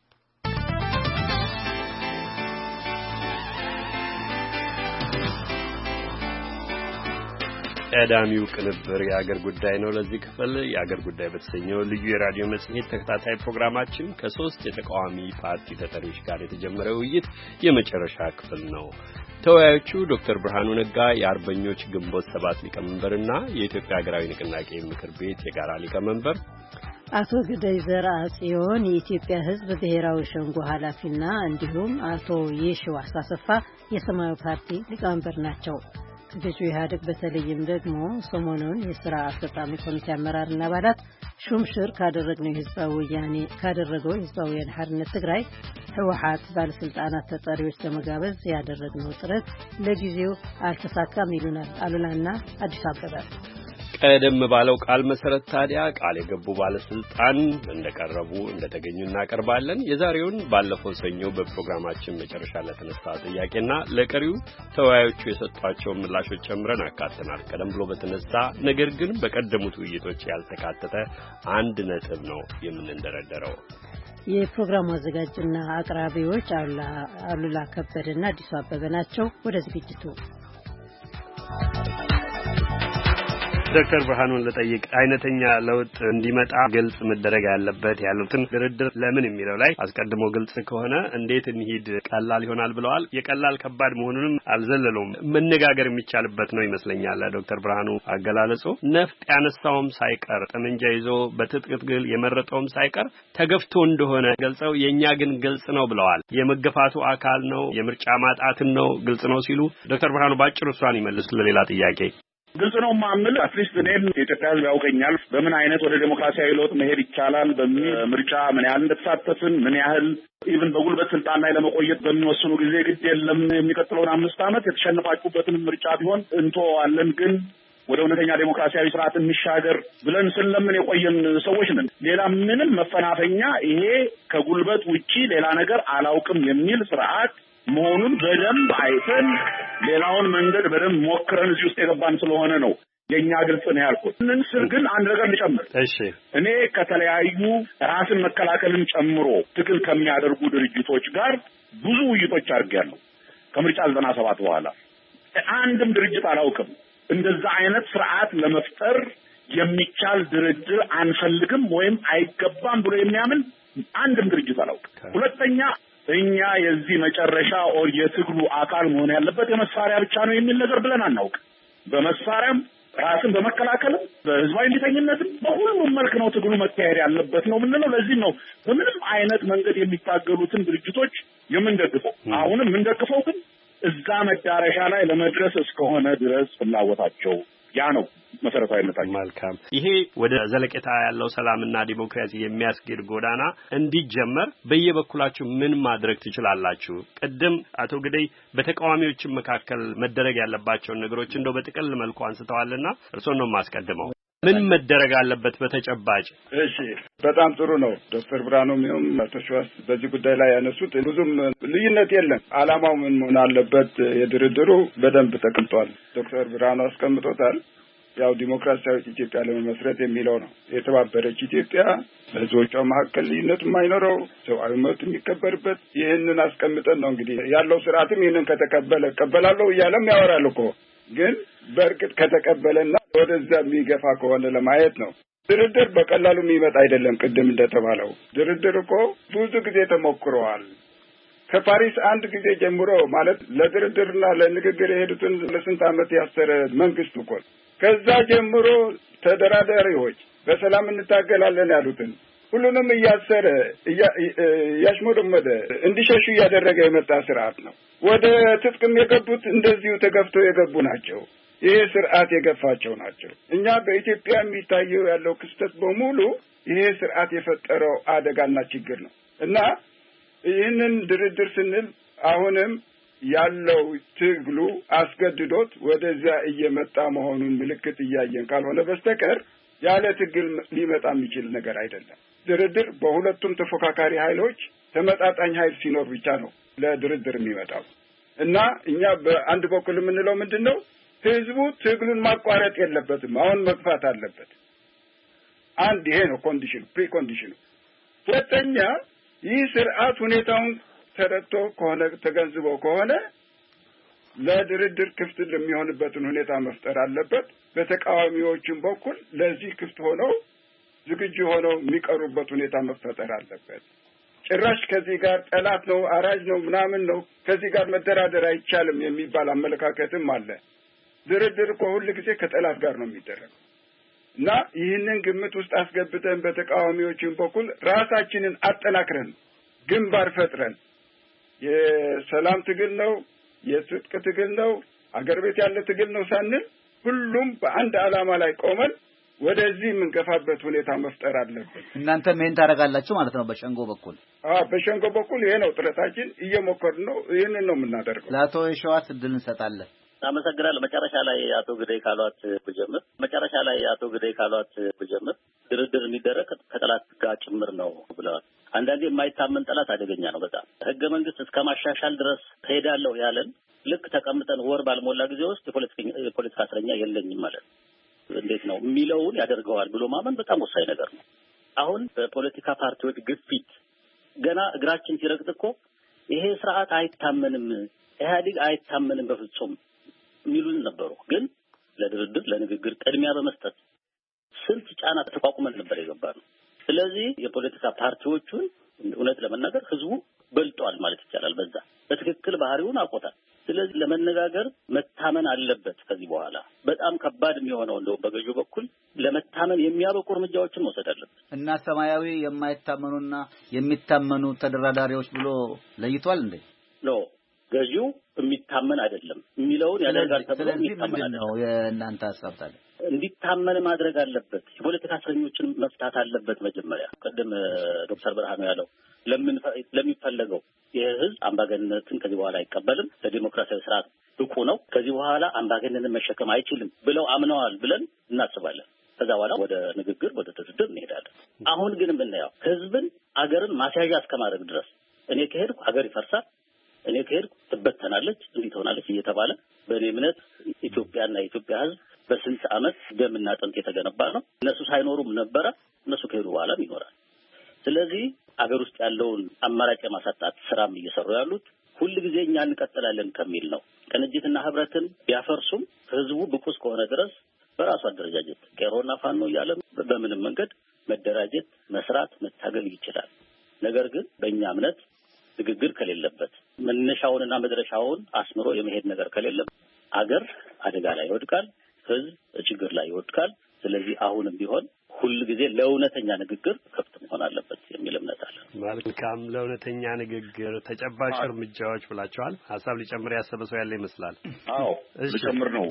A: ቀዳሚው ቅንብር የአገር ጉዳይ ነው። ለዚህ ክፍል የአገር ጉዳይ በተሰኘው ልዩ የራዲዮ መጽሔት ተከታታይ ፕሮግራማችን ከ3 የተቃዋሚ ፓርቲ ተጠሪዎች ጋር የተጀመረ ውይይት የመጨረሻ ክፍል ነው። ተወያዮቹ ዶክተር ብርሃኑ ነጋ የአርበኞች ግንቦት 7 ሊቀመንበርና የኢትዮጵያ ሀገራዊ ንቅናቄ ምክር ቤት የጋራ ሊቀመንበር፣
C: አቶ ግደይ ዘርአጽዮን የኢትዮጵያ ሕዝብ ብሔራዊ ሸንጎ ኃላፊና እንዲሁም አቶ የሺዋስ አሰፋ የሰማያዊ ፓርቲ ሊቀመንበር ናቸው። ከገዢው ኢህአዴግ በተለይም ደግሞ ሰሞኑን የሥራ አስፈጻሚ ኮሚቴ አመራርና አባላት ሹምሽር ካደረገው የህዝባዊ ወያነ ሓርነት ትግራይ ህወሓት ባለስልጣናት ተጠሪዎች ለመጋበዝ ያደረግነው ጥረት ለጊዜው አልተሳካም ይሉናል አሉላና አዲስ አበባ።
A: ቀደም ባለው ቃል መሰረት ታዲያ ቃል የገቡ ባለስልጣን እንደቀረቡ እንደተገኙ እናቀርባለን። የዛሬውን ባለፈው ሰኞ በፕሮግራማችን መጨረሻ ለተነሳ ጥያቄና ለቀሪው ተወያዮቹ የሰጧቸው ምላሾች ጨምረን አካተናል። ቀደም ብሎ በተነሳ ነገር ግን በቀደሙት ውይይቶች ያልተካተተ አንድ ነጥብ ነው የምንደረደረው።
C: የፕሮግራሙ አዘጋጅና አቅራቢዎች አሉላ ከበደና አዲሱ አበበ ናቸው። ወደ ዝግጅቱ
A: ዶክተር ብርሃኑን ለጠይቅ አይነተኛ ለውጥ እንዲመጣ ግልጽ መደረግ ያለበት ያሉትን ድርድር ለምን የሚለው ላይ አስቀድሞ ግልጽ ከሆነ እንዴት እንሂድ ቀላል ይሆናል ብለዋል። የቀላል ከባድ መሆኑንም አልዘለሉም። መነጋገር የሚቻልበት ነው ይመስለኛል። ዶክተር ብርሃኑ አገላለጹ ነፍጥ ያነሳውም ሳይቀር ጠመንጃ ይዞ በትጥቅ ትግል የመረጠውም ሳይቀር ተገፍቶ እንደሆነ ገልጸው የኛ ግን ግልጽ ነው ብለዋል። የመገፋቱ አካል ነው የምርጫ ማጣትን ነው ግልጽ ነው ሲሉ ዶክተር ብርሃኑ ባጭሩ እሷን ይመልሱ ለሌላ ጥያቄ
S: ግልጽ ነው ማምል አትሊስት እኔም የኢትዮጵያ ሕዝብ ያውቀኛል በምን አይነት ወደ ዴሞክራሲያዊ ለውጥ መሄድ ይቻላል በምርጫ ምን ያህል እንደተሳተፍን ምን ያህል ኢቭን በጉልበት ስልጣን ላይ ለመቆየት በሚወስኑ ጊዜ ግድ የለም የሚቀጥለውን 5 ዓመት የተሸነፋችሁበትን ምርጫ ቢሆን እንተዋለን ግን ወደ እውነተኛ ዴሞክራሲያዊ ስርዓት እንሻገር ብለን ስለምን የቆየን ሰዎች ነን። ሌላ ምንም መፈናፈኛ ይሄ ከጉልበት ውጪ ሌላ ነገር አላውቅም የሚል ስርዓት መሆኑን በደንብ አይተን ሌላውን መንገድ በደንብ ሞክረን እዚህ ውስጥ የገባን ስለሆነ ነው የኛ ግልጽ ነው ያልኩት። እንስር ግን አንድ ነገር ልጨምር።
A: እሺ
S: እኔ ከተለያዩ ራስን መከላከልን ጨምሮ ትግል ከሚያደርጉ ድርጅቶች ጋር ብዙ ውይይቶች አድርጌያለሁ። ከምርጫ 97 በኋላ አንድም ድርጅት አላውቅም እንደዛ አይነት ስርዓት ለመፍጠር የሚቻል ድርድር አንፈልግም ወይም አይገባም ብሎ የሚያምን አንድም ድርጅት አላውቅም። ሁለተኛ እኛ የዚህ መጨረሻ ኦር የትግሉ አካል መሆን ያለበት የመሳሪያ ብቻ ነው የሚል ነገር ብለን አናውቅ። በመሳሪያም ራስን በመከላከልም በህዝባዊ እንቢተኝነትም በሁሉም መልክ ነው ትግሉ መካሄድ ያለበት ነው ምንለው። ለዚህ ነው በምንም አይነት መንገድ የሚታገሉትን ድርጅቶች የምንደግፈው። አሁንም የምንደግፈው ግን እዛ መዳረሻ ላይ ለመድረስ እስከሆነ ድረስ ፍላጎታቸው ያ ነው መሰረታዊነታቸው።
A: መልካም ይሄ ወደ ዘለቄታ ያለው ሰላምና ዲሞክራሲ የሚያስገድ ጎዳና እንዲጀመር በየበኩላችሁ ምን ማድረግ ትችላላችሁ? ቅድም አቶ ግደይ በተቃዋሚዎችም መካከል መደረግ ያለባቸውን ነገሮች እንደው በጥቅል መልኩ አንስተዋልና እርሶን ነው የማስቀድመው። ምን መደረግ አለበት በተጨባጭ?
T: እሺ በጣም ጥሩ ነው። ዶክተር ብርሃኑም ተሽዋስ በዚህ ጉዳይ ላይ ያነሱት ብዙም ልዩነት የለም። ዓላማው ምን መሆን አለበት የድርድሩ በደንብ ተቀምጧል። ዶክተር ብርሃኑ አስቀምጦታል። ያው ዲሞክራሲያዊ ኢትዮጵያ ለመመስረት የሚለው ነው። የተባበረች ኢትዮጵያ በህዝቦቿ መካከል ልዩነት የማይኖረው ሰብአዊ መብት የሚከበርበት ይህንን አስቀምጠን ነው እንግዲህ ያለው ስርዓትም ይህንን ከተቀበለ እቀበላለሁ እያለም ያወራል እኮ ግን በእርግጥ ከተቀበለና ወደዛ የሚገፋ ከሆነ ለማየት ነው። ድርድር በቀላሉ የሚመጣ አይደለም። ቅድም እንደተባለው ድርድር እኮ ብዙ ጊዜ ተሞክሯል። ከፓሪስ አንድ ጊዜ ጀምሮ ማለት ለድርድርና ለንግግር የሄዱትን ለስንት ዓመት ያሰረ መንግስት እኮ ከዛ ጀምሮ ተደራዳሪዎች በሰላም እንታገላለን ያሉትን ሁሉንም እያሰረ እያሽሞደመደ እንዲሸሹ እያደረገ የመጣ ስርዓት ነው። ወደ ትጥቅም የገቡት እንደዚሁ ተገፍተው የገቡ ናቸው። ይሄ ስርዓት የገፋቸው ናቸው። እኛ በኢትዮጵያ የሚታየው ያለው ክስተት በሙሉ ይሄ ስርዓት የፈጠረው አደጋና ችግር ነው እና ይህንን ድርድር ስንል አሁንም ያለው ትግሉ አስገድዶት ወደዚያ እየመጣ መሆኑን ምልክት እያየን ካልሆነ በስተቀር ያለ ትግል ሊመጣ የሚችል ነገር አይደለም። ድርድር በሁለቱም ተፎካካሪ ኃይሎች ተመጣጣኝ ኃይል ሲኖር ብቻ ነው ለድርድር የሚመጣው እና እኛ በአንድ በኩል የምንለው ምንድነው ህዝቡ ትግሉን ማቋረጥ የለበትም። አሁን መግፋት አለበት። አንድ ይሄ ነው ኮንዲሽኑ ፕሪኮንዲሽኑ። ሁለተኛ ይህ ስርዓት ሁኔታውን ተረድቶ ከሆነ ተገንዝቦ ከሆነ ለድርድር ክፍት የሚሆንበትን ሁኔታ መፍጠር አለበት። በተቃዋሚዎችም በኩል ለዚህ ክፍት ሆነው ዝግጁ ሆነው የሚቀሩበት ሁኔታ መፈጠር አለበት። ጭራሽ ከዚህ ጋር ጠላት ነው አራጅ ነው ምናምን ነው ከዚህ ጋር መደራደር አይቻልም የሚባል አመለካከትም አለ። ድርድር እኮ ሁሉ ጊዜ ከጠላት ጋር ነው የሚደረገው እና ይህንን ግምት ውስጥ አስገብተን በተቃዋሚዎችም በኩል ራሳችንን አጠናክረን ግንባር ፈጥረን የሰላም ትግል ነው የትጥቅ ትግል ነው አገር ቤት ያለ ትግል ነው ሳንል ሁሉም በአንድ ዓላማ ላይ ቆመን ወደዚህ የምንገፋበት ሁኔታ መፍጠር አለበት።
E: እናንተ ምን ታደርጋላችሁ ማለት ነው በሸንጎ በኩል?
T: በሸንጎ በኩል ይሄ ነው ጥረታችን፣ እየሞከርን ነው። ይሄንን ነው የምናደርገው።
E: ለአቶ የሸዋስ እድል እንሰጣለን።
U: አመሰግናለሁ። መጨረሻ ላይ አቶ ግደይ ካሏት ብጀምር ድርድር የሚደረግ ከጠላት ጋር ጭምር ነው ብለዋል። አንዳንዴ የማይታመን ጠላት አደገኛ ነው በጣም። ህገ መንግስት እስከ ማሻሻል ድረስ ሄዳለሁ ያለን ልክ ተቀምጠን ወር ባልሞላ ጊዜ ውስጥ የፖለቲካ እስረኛ የለኝም ማለት ነው እንዴት ነው የሚለውን ያደርገዋል ብሎ ማመን በጣም ወሳኝ ነገር ነው። አሁን በፖለቲካ ፓርቲዎች ግፊት ገና እግራችን ሲረግጥ እኮ ይሄ ስርዓት አይታመንም፣ ኢህአዴግ አይታመንም በፍጹም የሚሉን ነበሩ። ግን ለድርድር ለንግግር ቅድሚያ በመስጠት ሀገር መታመን አለበት። ከዚህ በኋላ በጣም ከባድ የሚሆነው እንደው በገዢው በኩል ለመታመን የሚያበቁ እርምጃዎችን መውሰድ አለበት
E: እና ሰማያዊ የማይታመኑና የሚታመኑ ተደራዳሪዎች ብሎ ለይቷል እንዴ?
U: ነው ገዢው የሚታመን አይደለም የሚለውን ያደርጋል ተብሎ
E: የሚታመን ነው። የእናንተ ሐሳብ ታዲያ
U: እንዲታመን ማድረግ አለበት። የፖለቲካ እስረኞችን መፍታት አለበት። መጀመሪያ ቀደም ዶክተር ብርሃኑ ያለው ለሚፈለገው የህዝብ አምባገነንነትን ከዚህ በኋላ አይቀበልም፣ ለዲሞክራሲያዊ ስርዓት ብቁ ነው፣ ከዚህ በኋላ አምባገነንን መሸከም አይችልም ብለው አምነዋል ብለን እናስባለን። ከዛ በኋላ ወደ ንግግር ወደ ድርድር እንሄዳለን። አሁን ግን የምናየው ህዝብን አገርን ማስያዣ እስከማድረግ ድረስ እኔ ከሄድኩ አገር ይፈርሳል፣ እኔ ከሄድኩ ትበተናለች፣ እንዲህ ትሆናለች እየተባለ በእኔ እምነት ኢትዮጵያና የኢትዮጵያ ህዝብ በስንት ዓመት ደምና አጥንት የተገነባ ነው። እነሱ ሳይኖሩም ነበረ፣ እነሱ ከሄዱ በኋላም ይኖራል። ስለዚህ አገር ውስጥ ያለውን አማራጭ የማሳጣት ስራም እየሰሩ ያሉት ሁልጊዜ እኛ እንቀጥላለን ከሚል ነው። ቅንጅትና ህብረትን ቢያፈርሱም ህዝቡ ብቁ እስከሆነ ድረስ በራሱ አደረጃጀት ቄሮና ፋኖ እያለ በምንም መንገድ መደራጀት፣ መስራት፣ መታገል ይችላል። ነገር ግን በእኛ እምነት ንግግር ከሌለበት መነሻውንና መድረሻውን አስምሮ የመሄድ ነገር ከሌለበት አገር አደጋ ላይ ይወድቃል፣ ህዝብ ችግር ላይ ይወድቃል። ስለዚህ አሁንም ቢሆን ሁልጊዜ ለእውነተኛ ንግግር ክፍት መሆን አለበት የሚል እምነት አለ።
A: መልካም። ለእውነተኛ ንግግር ተጨባጭ እርምጃዎች ብላችኋል። ሀሳብ ሊጨምር ያሰበ ሰው ያለ ይመስላል።
S: አዎ ልጨምር ነው።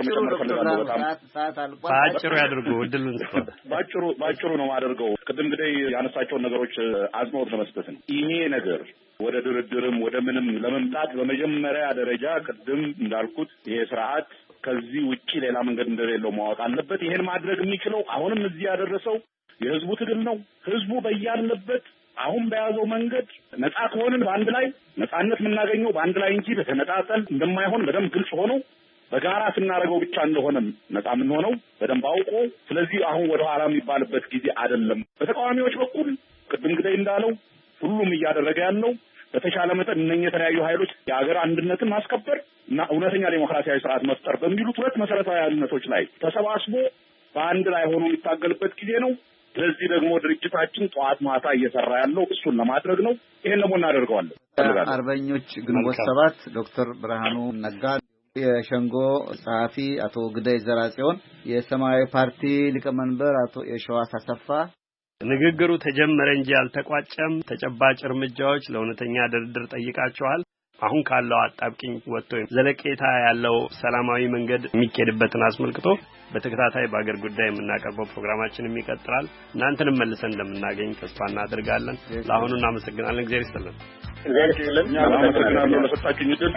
A: በአጭሩ ያድርጉ እድሉን ስጥ።
S: በአጭሩ ነው የማደርገው። ቅድም እንግዲህ ያነሳቸውን ነገሮች አጽንኦት ለመስጠት ነው። ይሄ ነገር ወደ ድርድርም ወደ ምንም ለመምጣት በመጀመሪያ ደረጃ ቅድም እንዳልኩት ይሄ ስርዓት ከዚህ ውጪ ሌላ መንገድ እንደሌለው ማወቅ አለበት። ይሄን ማድረግ የሚችለው አሁንም እዚህ ያደረሰው የህዝቡ ትግል ነው። ህዝቡ በያለበት አሁን በያዘው መንገድ ነጻ ከሆንን በአንድ ላይ ነጻነት የምናገኘው በአንድ ላይ እንጂ በተነጣጠል እንደማይሆን በደንብ ግልጽ ሆኖ በጋራ ስናደርገው ብቻ እንደሆነ ነጻ የምንሆነው በደንብ አውቆ፣ ስለዚህ አሁን ወደ ኋላ የሚባልበት ጊዜ አይደለም። በተቃዋሚዎች በኩል ቅድም ግዳይ እንዳለው ሁሉም እያደረገ ያለው በተሻለ መጠን እነኚህ የተለያዩ ኃይሎች የሀገር አንድነትን ማስከበር እና እውነተኛ ዴሞክራሲያዊ ስርዓት መፍጠር በሚሉት ሁለት መሰረታዊ አንድነቶች ላይ ተሰባስቦ በአንድ ላይ ሆኖ የሚታገልበት ጊዜ ነው። ስለዚህ ደግሞ ድርጅታችን ጠዋት ማታ እየሰራ ያለው እሱን ለማድረግ ነው። ይሄን ደግሞ እናደርገዋለን።
E: አርበኞች ግንቦት ሰባት ዶክተር ብርሃኑ ነጋ፣ የሸንጎ ጸሐፊ አቶ ግዳይ ዘርአጽዮን፣ የሰማያዊ ፓርቲ ሊቀመንበር አቶ የሸዋስ አሰፋ፣
A: ንግግሩ ተጀመረ እንጂ አልተቋጨም። ተጨባጭ እርምጃዎች ለእውነተኛ ድርድር ጠይቃቸዋል። አሁን ካለው አጣብቂኝ ወጥቶ ዘለቄታ ያለው ሰላማዊ መንገድ የሚኬድበትን አስመልክቶ በተከታታይ በአገር ጉዳይ የምናቀርበው ፕሮግራማችንም ይቀጥላል። እናንተንም መልሰን እንደምናገኝ ተስፋ እናደርጋለን። ለአሁኑ እናመሰግናለን። እግዚአብሔር ይስጥልን።
S: እናመሰግናለሁ ለሰጣችሁኝ ዕድል።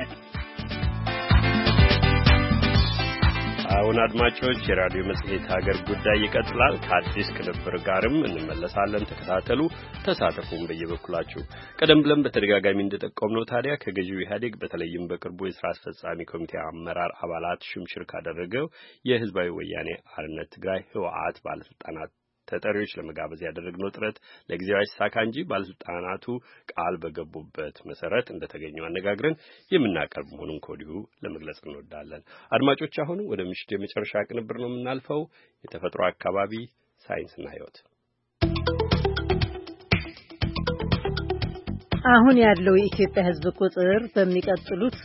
A: አሁን አድማጮች የራዲዮ መጽሔት ሀገር ጉዳይ ይቀጥላል። ከአዲስ ቅንብር ጋርም እንመለሳለን። ተከታተሉ፣ ተሳተፉም በየበኩላችሁ። ቀደም ብለን በተደጋጋሚ እንደጠቆምነው ታዲያ ከገዢው ኢህአዴግ በተለይም በቅርቡ የሥራ አስፈጻሚ ኮሚቴ አመራር አባላት ሹምሽር ካደረገው የህዝባዊ ወያኔ ሓርነት ትግራይ ህወሓት ባለስልጣናት ተጠሪዎች ለመጋበዝ ያደረግነው ጥረት ለጊዜው አይሳካ እንጂ ባለስልጣናቱ ቃል በገቡበት መሰረት እንደተገኘው አነጋግረን የምናቀርብ መሆኑን ከወዲሁ ለመግለጽ እንወዳለን። አድማጮች አሁን ወደ ምሽቱ የመጨረሻ ቅንብር ነው የምናልፈው። የተፈጥሮ አካባቢ ሳይንስና ህይወት።
C: አሁን ያለው የኢትዮጵያ ህዝብ ቁጥር በሚቀጥሉት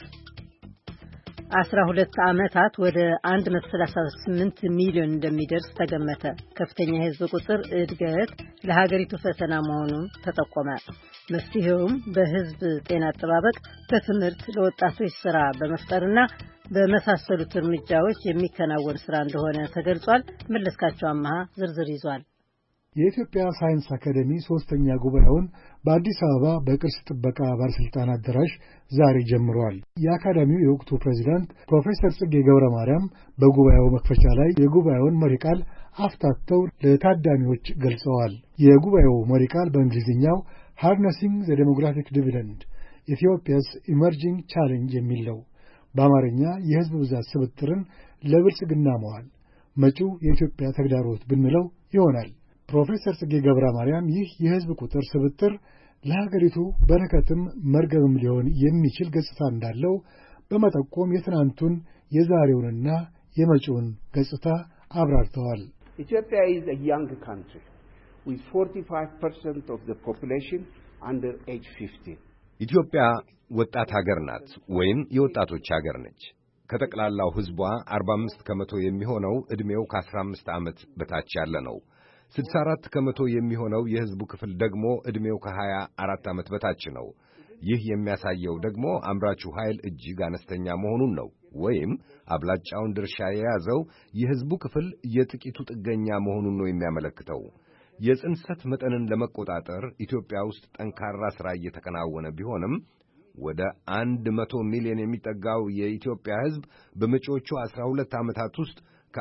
C: 12 ዓመታት ወደ 138 ሚሊዮን እንደሚደርስ ተገመተ። ከፍተኛ የህዝብ ቁጥር እድገት ለሀገሪቱ ፈተና መሆኑን ተጠቆመ። መፍትሄውም በህዝብ ጤና አጠባበቅ፣ በትምህርት፣ ለወጣቶች ስራ በመፍጠርና በመሳሰሉት እርምጃዎች የሚከናወን ስራ እንደሆነ ተገልጿል። መለስካቸው አማሃ ዝርዝር ይዟል።
G: የኢትዮጵያ ሳይንስ አካዴሚ ሶስተኛ ጉባኤውን በአዲስ አበባ በቅርስ ጥበቃ ባለስልጣን አዳራሽ ዛሬ ጀምሯል። የአካዳሚው የወቅቱ ፕሬዚዳንት ፕሮፌሰር ጽጌ ገብረ ማርያም በጉባኤው መክፈቻ ላይ የጉባኤውን መሪ ቃል አፍታተው ለታዳሚዎች ገልጸዋል። የጉባኤው መሪ ቃል በእንግሊዝኛው ሃርነሲንግ ዘ ዴሞግራፊክ ዲቪደንድ ኢትዮጵያስ ኢመርጂንግ ቻሌንጅ የሚል ነው። በአማርኛ የህዝብ ብዛት ስብጥርን ለብልጽግና መዋል መጪው የኢትዮጵያ ተግዳሮት ብንለው ይሆናል። ፕሮፌሰር ጽጌ ገብረ ማርያም ይህ የህዝብ ቁጥር ስብጥር ለሀገሪቱ በረከትም መርገምም ሊሆን የሚችል ገጽታ እንዳለው በመጠቆም የትናንቱን የዛሬውንና የመጪውን ገጽታ አብራርተዋል።
V: ኢትዮጵያ is a young country with 45% of the population under age 15.
N: ኢትዮጵያ ወጣት ሀገር ናት ወይም የወጣቶች ሀገር ነች። ከጠቅላላው ሕዝቧ 45 ከመቶ የሚሆነው ዕድሜው ከ15 ዓመት በታች ያለ ነው። 64 ከመቶ የሚሆነው የሕዝቡ ክፍል ደግሞ ዕድሜው ከ24 ዓመት በታች ነው። ይህ የሚያሳየው ደግሞ አምራቹ ኃይል እጅግ አነስተኛ መሆኑን ነው። ወይም አብላጫውን ድርሻ የያዘው የሕዝቡ ክፍል የጥቂቱ ጥገኛ መሆኑን ነው የሚያመለክተው። የጽንሰት መጠንን ለመቆጣጠር ኢትዮጵያ ውስጥ ጠንካራ ሥራ እየተከናወነ ቢሆንም ወደ 100 ሚሊዮን የሚጠጋው የኢትዮጵያ ሕዝብ በመጪዎቹ 12 ዓመታት ውስጥ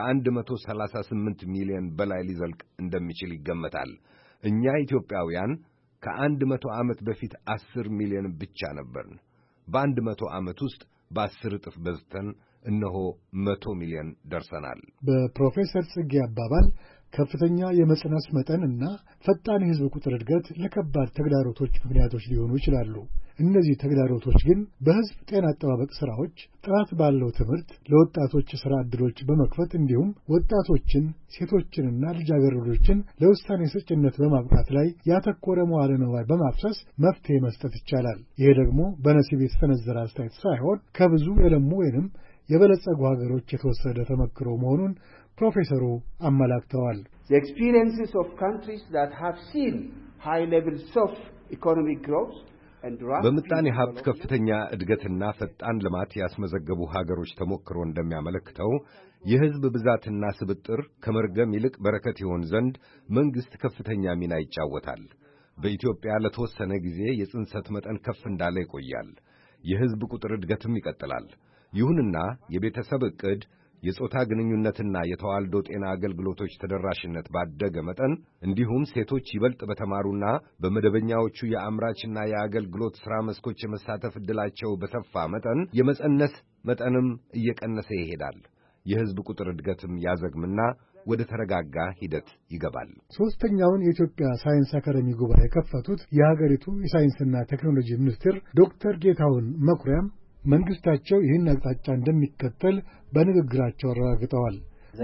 N: ከ138 ሚሊዮን በላይ ሊዘልቅ እንደሚችል ይገመታል። እኛ ኢትዮጵያውያን ከ100 ዓመት በፊት 10 ሚሊዮን ብቻ ነበርን። በ100 ዓመት ውስጥ በ10 እጥፍ በዝተን እነሆ 100 ሚሊዮን ደርሰናል።
G: በፕሮፌሰር ጽጌ አባባል ከፍተኛ የመጽነስ መጠን እና ፈጣን የሕዝብ ቁጥር እድገት ለከባድ ተግዳሮቶች ምክንያቶች ሊሆኑ ይችላሉ። እነዚህ ተግዳሮቶች ግን በሕዝብ ጤና አጠባበቅ ሥራዎች፣ ጥራት ባለው ትምህርት፣ ለወጣቶች ሥራ ዕድሎች በመክፈት እንዲሁም ወጣቶችን፣ ሴቶችንና ልጃገረዶችን ለውሳኔ ሰጭነት በማብቃት ላይ ያተኮረ መዋለ ንዋይ በማፍሰስ መፍትሔ መስጠት ይቻላል። ይሄ ደግሞ በነሲብ የተሰነዘረ አስተያየት ሳይሆን ከብዙ የለሙ ወይንም የበለጸጉ ሀገሮች የተወሰደ ተመክሮ መሆኑን ፕሮፌሰሩ አመላክተዋል።
V: The experiences of countries that have seen high levels of economic growth
N: በምጣኔ ሀብት ከፍተኛ እድገትና ፈጣን ልማት ያስመዘገቡ ሀገሮች ተሞክሮ እንደሚያመለክተው የሕዝብ ብዛትና ስብጥር ከመርገም ይልቅ በረከት ይሆን ዘንድ መንግሥት ከፍተኛ ሚና ይጫወታል። በኢትዮጵያ ለተወሰነ ጊዜ የጽንሰት መጠን ከፍ እንዳለ ይቆያል። የሕዝብ ቁጥር እድገትም ይቀጥላል። ይሁንና የቤተሰብ ዕቅድ፣ የጾታ ግንኙነትና የተዋልዶ ጤና አገልግሎቶች ተደራሽነት ባደገ መጠን እንዲሁም ሴቶች ይበልጥ በተማሩና በመደበኛዎቹ የአምራችና የአገልግሎት ሥራ መስኮች የመሳተፍ ዕድላቸው በሰፋ መጠን የመጸነስ መጠንም እየቀነሰ ይሄዳል። የሕዝብ ቁጥር እድገትም ያዘግምና ወደ ተረጋጋ ሂደት ይገባል።
G: ሦስተኛውን የኢትዮጵያ ሳይንስ አካደሚ ጉባኤ የከፈቱት የሀገሪቱ የሳይንስና ቴክኖሎጂ ሚኒስትር ዶክተር ጌታሁን መኩሪያም መንግስታቸው ይህን አቅጣጫ እንደሚከተል በንግግራቸው አረጋግጠዋል።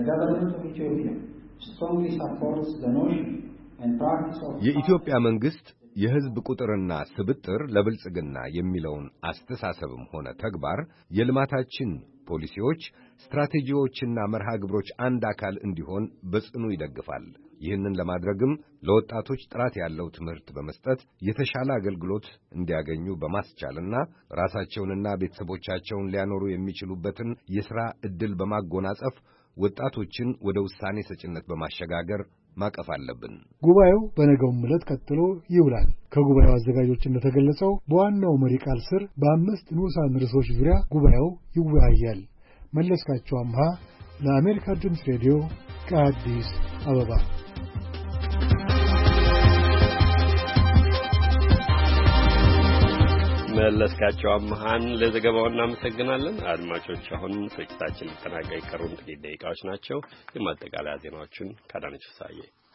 N: የኢትዮጵያ መንግስት የሕዝብ ቁጥርና ስብጥር ለብልጽግና የሚለውን አስተሳሰብም ሆነ ተግባር የልማታችን ፖሊሲዎች፣ ስትራቴጂዎችና መርሃ ግብሮች አንድ አካል እንዲሆን በጽኑ ይደግፋል። ይህንን ለማድረግም ለወጣቶች ጥራት ያለው ትምህርት በመስጠት የተሻለ አገልግሎት እንዲያገኙ በማስቻልና ራሳቸውንና ቤተሰቦቻቸውን ሊያኖሩ የሚችሉበትን የሥራ ዕድል በማጎናጸፍ ወጣቶችን ወደ ውሳኔ ሰጭነት በማሸጋገር ማቀፍ አለብን።
G: ጉባኤው በነገውም ዕለት ቀጥሎ ይውላል። ከጉባኤው አዘጋጆች እንደተገለጸው በዋናው መሪ ቃል ስር በ5 ንዑሳን ርዕሶች ዙሪያ ጉባኤው ይወያያል። መለስካቸው አምሃ ለአሜሪካ ድምፅ ሬዲዮ ከአዲስ አበባ።
A: መለስካቸው አምሃን ለዘገባው እናመሰግናለን። አድማጮች አሁን ስርጭታችን ሊጠናቀቅ የቀሩን ጥቂት ደቂቃዎች ናቸው። የማጠቃለያ ዜናዎችን ካዳነች ሳዬ።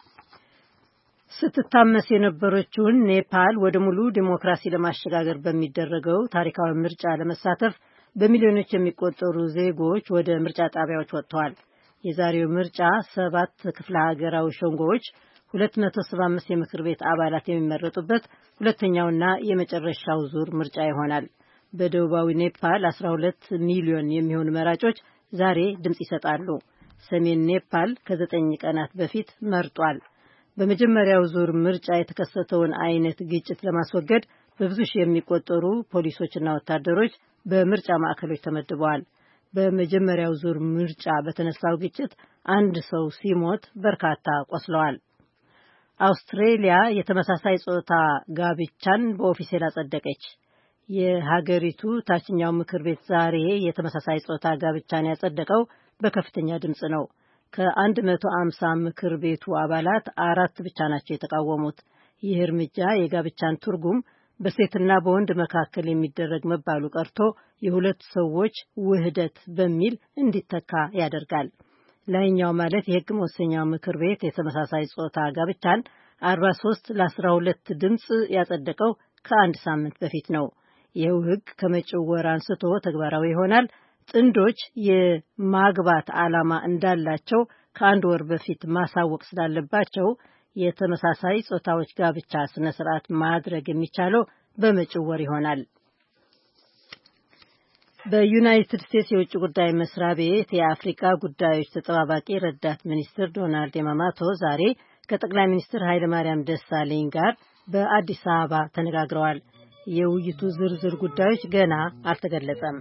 C: ስትታመስ የነበረችውን ኔፓል ወደ ሙሉ ዲሞክራሲ ለማሸጋገር በሚደረገው ታሪካዊ ምርጫ ለመሳተፍ በሚሊዮኖች የሚቆጠሩ ዜጎች ወደ ምርጫ ጣቢያዎች ወጥተዋል። የዛሬው ምርጫ 7 ክፍለ ሀገራዊ ሸንጎዎች 275 የምክር ቤት አባላት የሚመረጡበት ሁለተኛውና የመጨረሻው ዙር ምርጫ ይሆናል። በደቡባዊ ኔፓል 12 ሚሊዮን የሚሆኑ መራጮች ዛሬ ድምጽ ይሰጣሉ። ሰሜን ኔፓል ከ9 ቀናት በፊት መርጧል። በመጀመሪያው ዙር ምርጫ የተከሰተውን አይነት ግጭት ለማስወገድ በብዙ ሺህ የሚቆጠሩ ፖሊሶችና ወታደሮች በምርጫ ማዕከሎች ተመድበዋል። በመጀመሪያው ዙር ምርጫ በተነሳው ግጭት አንድ ሰው ሲሞት በርካታ ቆስለዋል። አውስትሬሊያ የተመሳሳይ ጾታ ጋብቻን በኦፊሴል አጸደቀች። የሀገሪቱ ታችኛው ምክር ቤት ዛሬ የተመሳሳይ ጾታ ጋብቻን ያጸደቀው በከፍተኛ ድምጽ ነው። ከ150 ምክር ቤቱ አባላት 4 ብቻ ናቸው የተቃወሙት። ይህ እርምጃ የጋብቻን ትርጉም በሴትና በወንድ መካከል የሚደረግ መባሉ ቀርቶ የሁለት ሰዎች ውህደት በሚል እንዲተካ ያደርጋል። ላይኛው ማለት የሕግ መወሰኛው ምክር ቤት የተመሳሳይ ጾታ ጋብቻን 43 ለ12 ድምጽ ያጸደቀው ከአንድ ሳምንት በፊት ነው። ይህው ሕግ ከመጪው ወር አንስቶ ተግባራዊ ይሆናል። ጥንዶች የማግባት ዓላማ እንዳላቸው ከአንድ ወር በፊት ማሳወቅ ስላለባቸው የተመሳሳይ ጾታዎች ጋብቻ ስነ ስርዓት ማድረግ የሚቻለው በመጪው ወር ይሆናል። በዩናይትድ ስቴትስ የውጭ ጉዳይ መስሪያ ቤት የአፍሪካ ጉዳዮች ተጠባባቂ ረዳት ሚኒስትር ዶናልድ ያማሞቶ ዛሬ ከጠቅላይ ሚኒስትር ኃይለማርያም ደሳለኝ ጋር በአዲስ አበባ ተነጋግረዋል። የውይይቱ ዝርዝር ጉዳዮች ገና አልተገለጸም።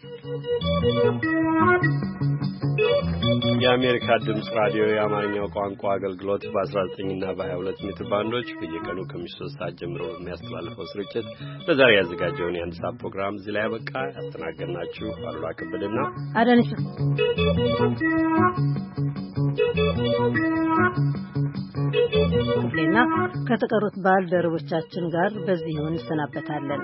A: የአሜሪካ ድምጽ ራዲዮ የአማርኛው ቋንቋ አገልግሎት በ19 እና በ22 ሜትር ባንዶች በየቀኑ ከምሽቱ 3 ሰዓት ጀምሮ የሚያስተላልፈው ስርጭት ለዛሬ ያዘጋጀውን የአንድ ሰዓት ፕሮግራም እዚህ ላይ ያበቃ። ያስተናገድናችሁ አሉላ ከበደና
C: አዳነች ክፍሌና ከተቀሩት ባልደረቦቻችን ጋር በዚሁ እንሰናበታለን።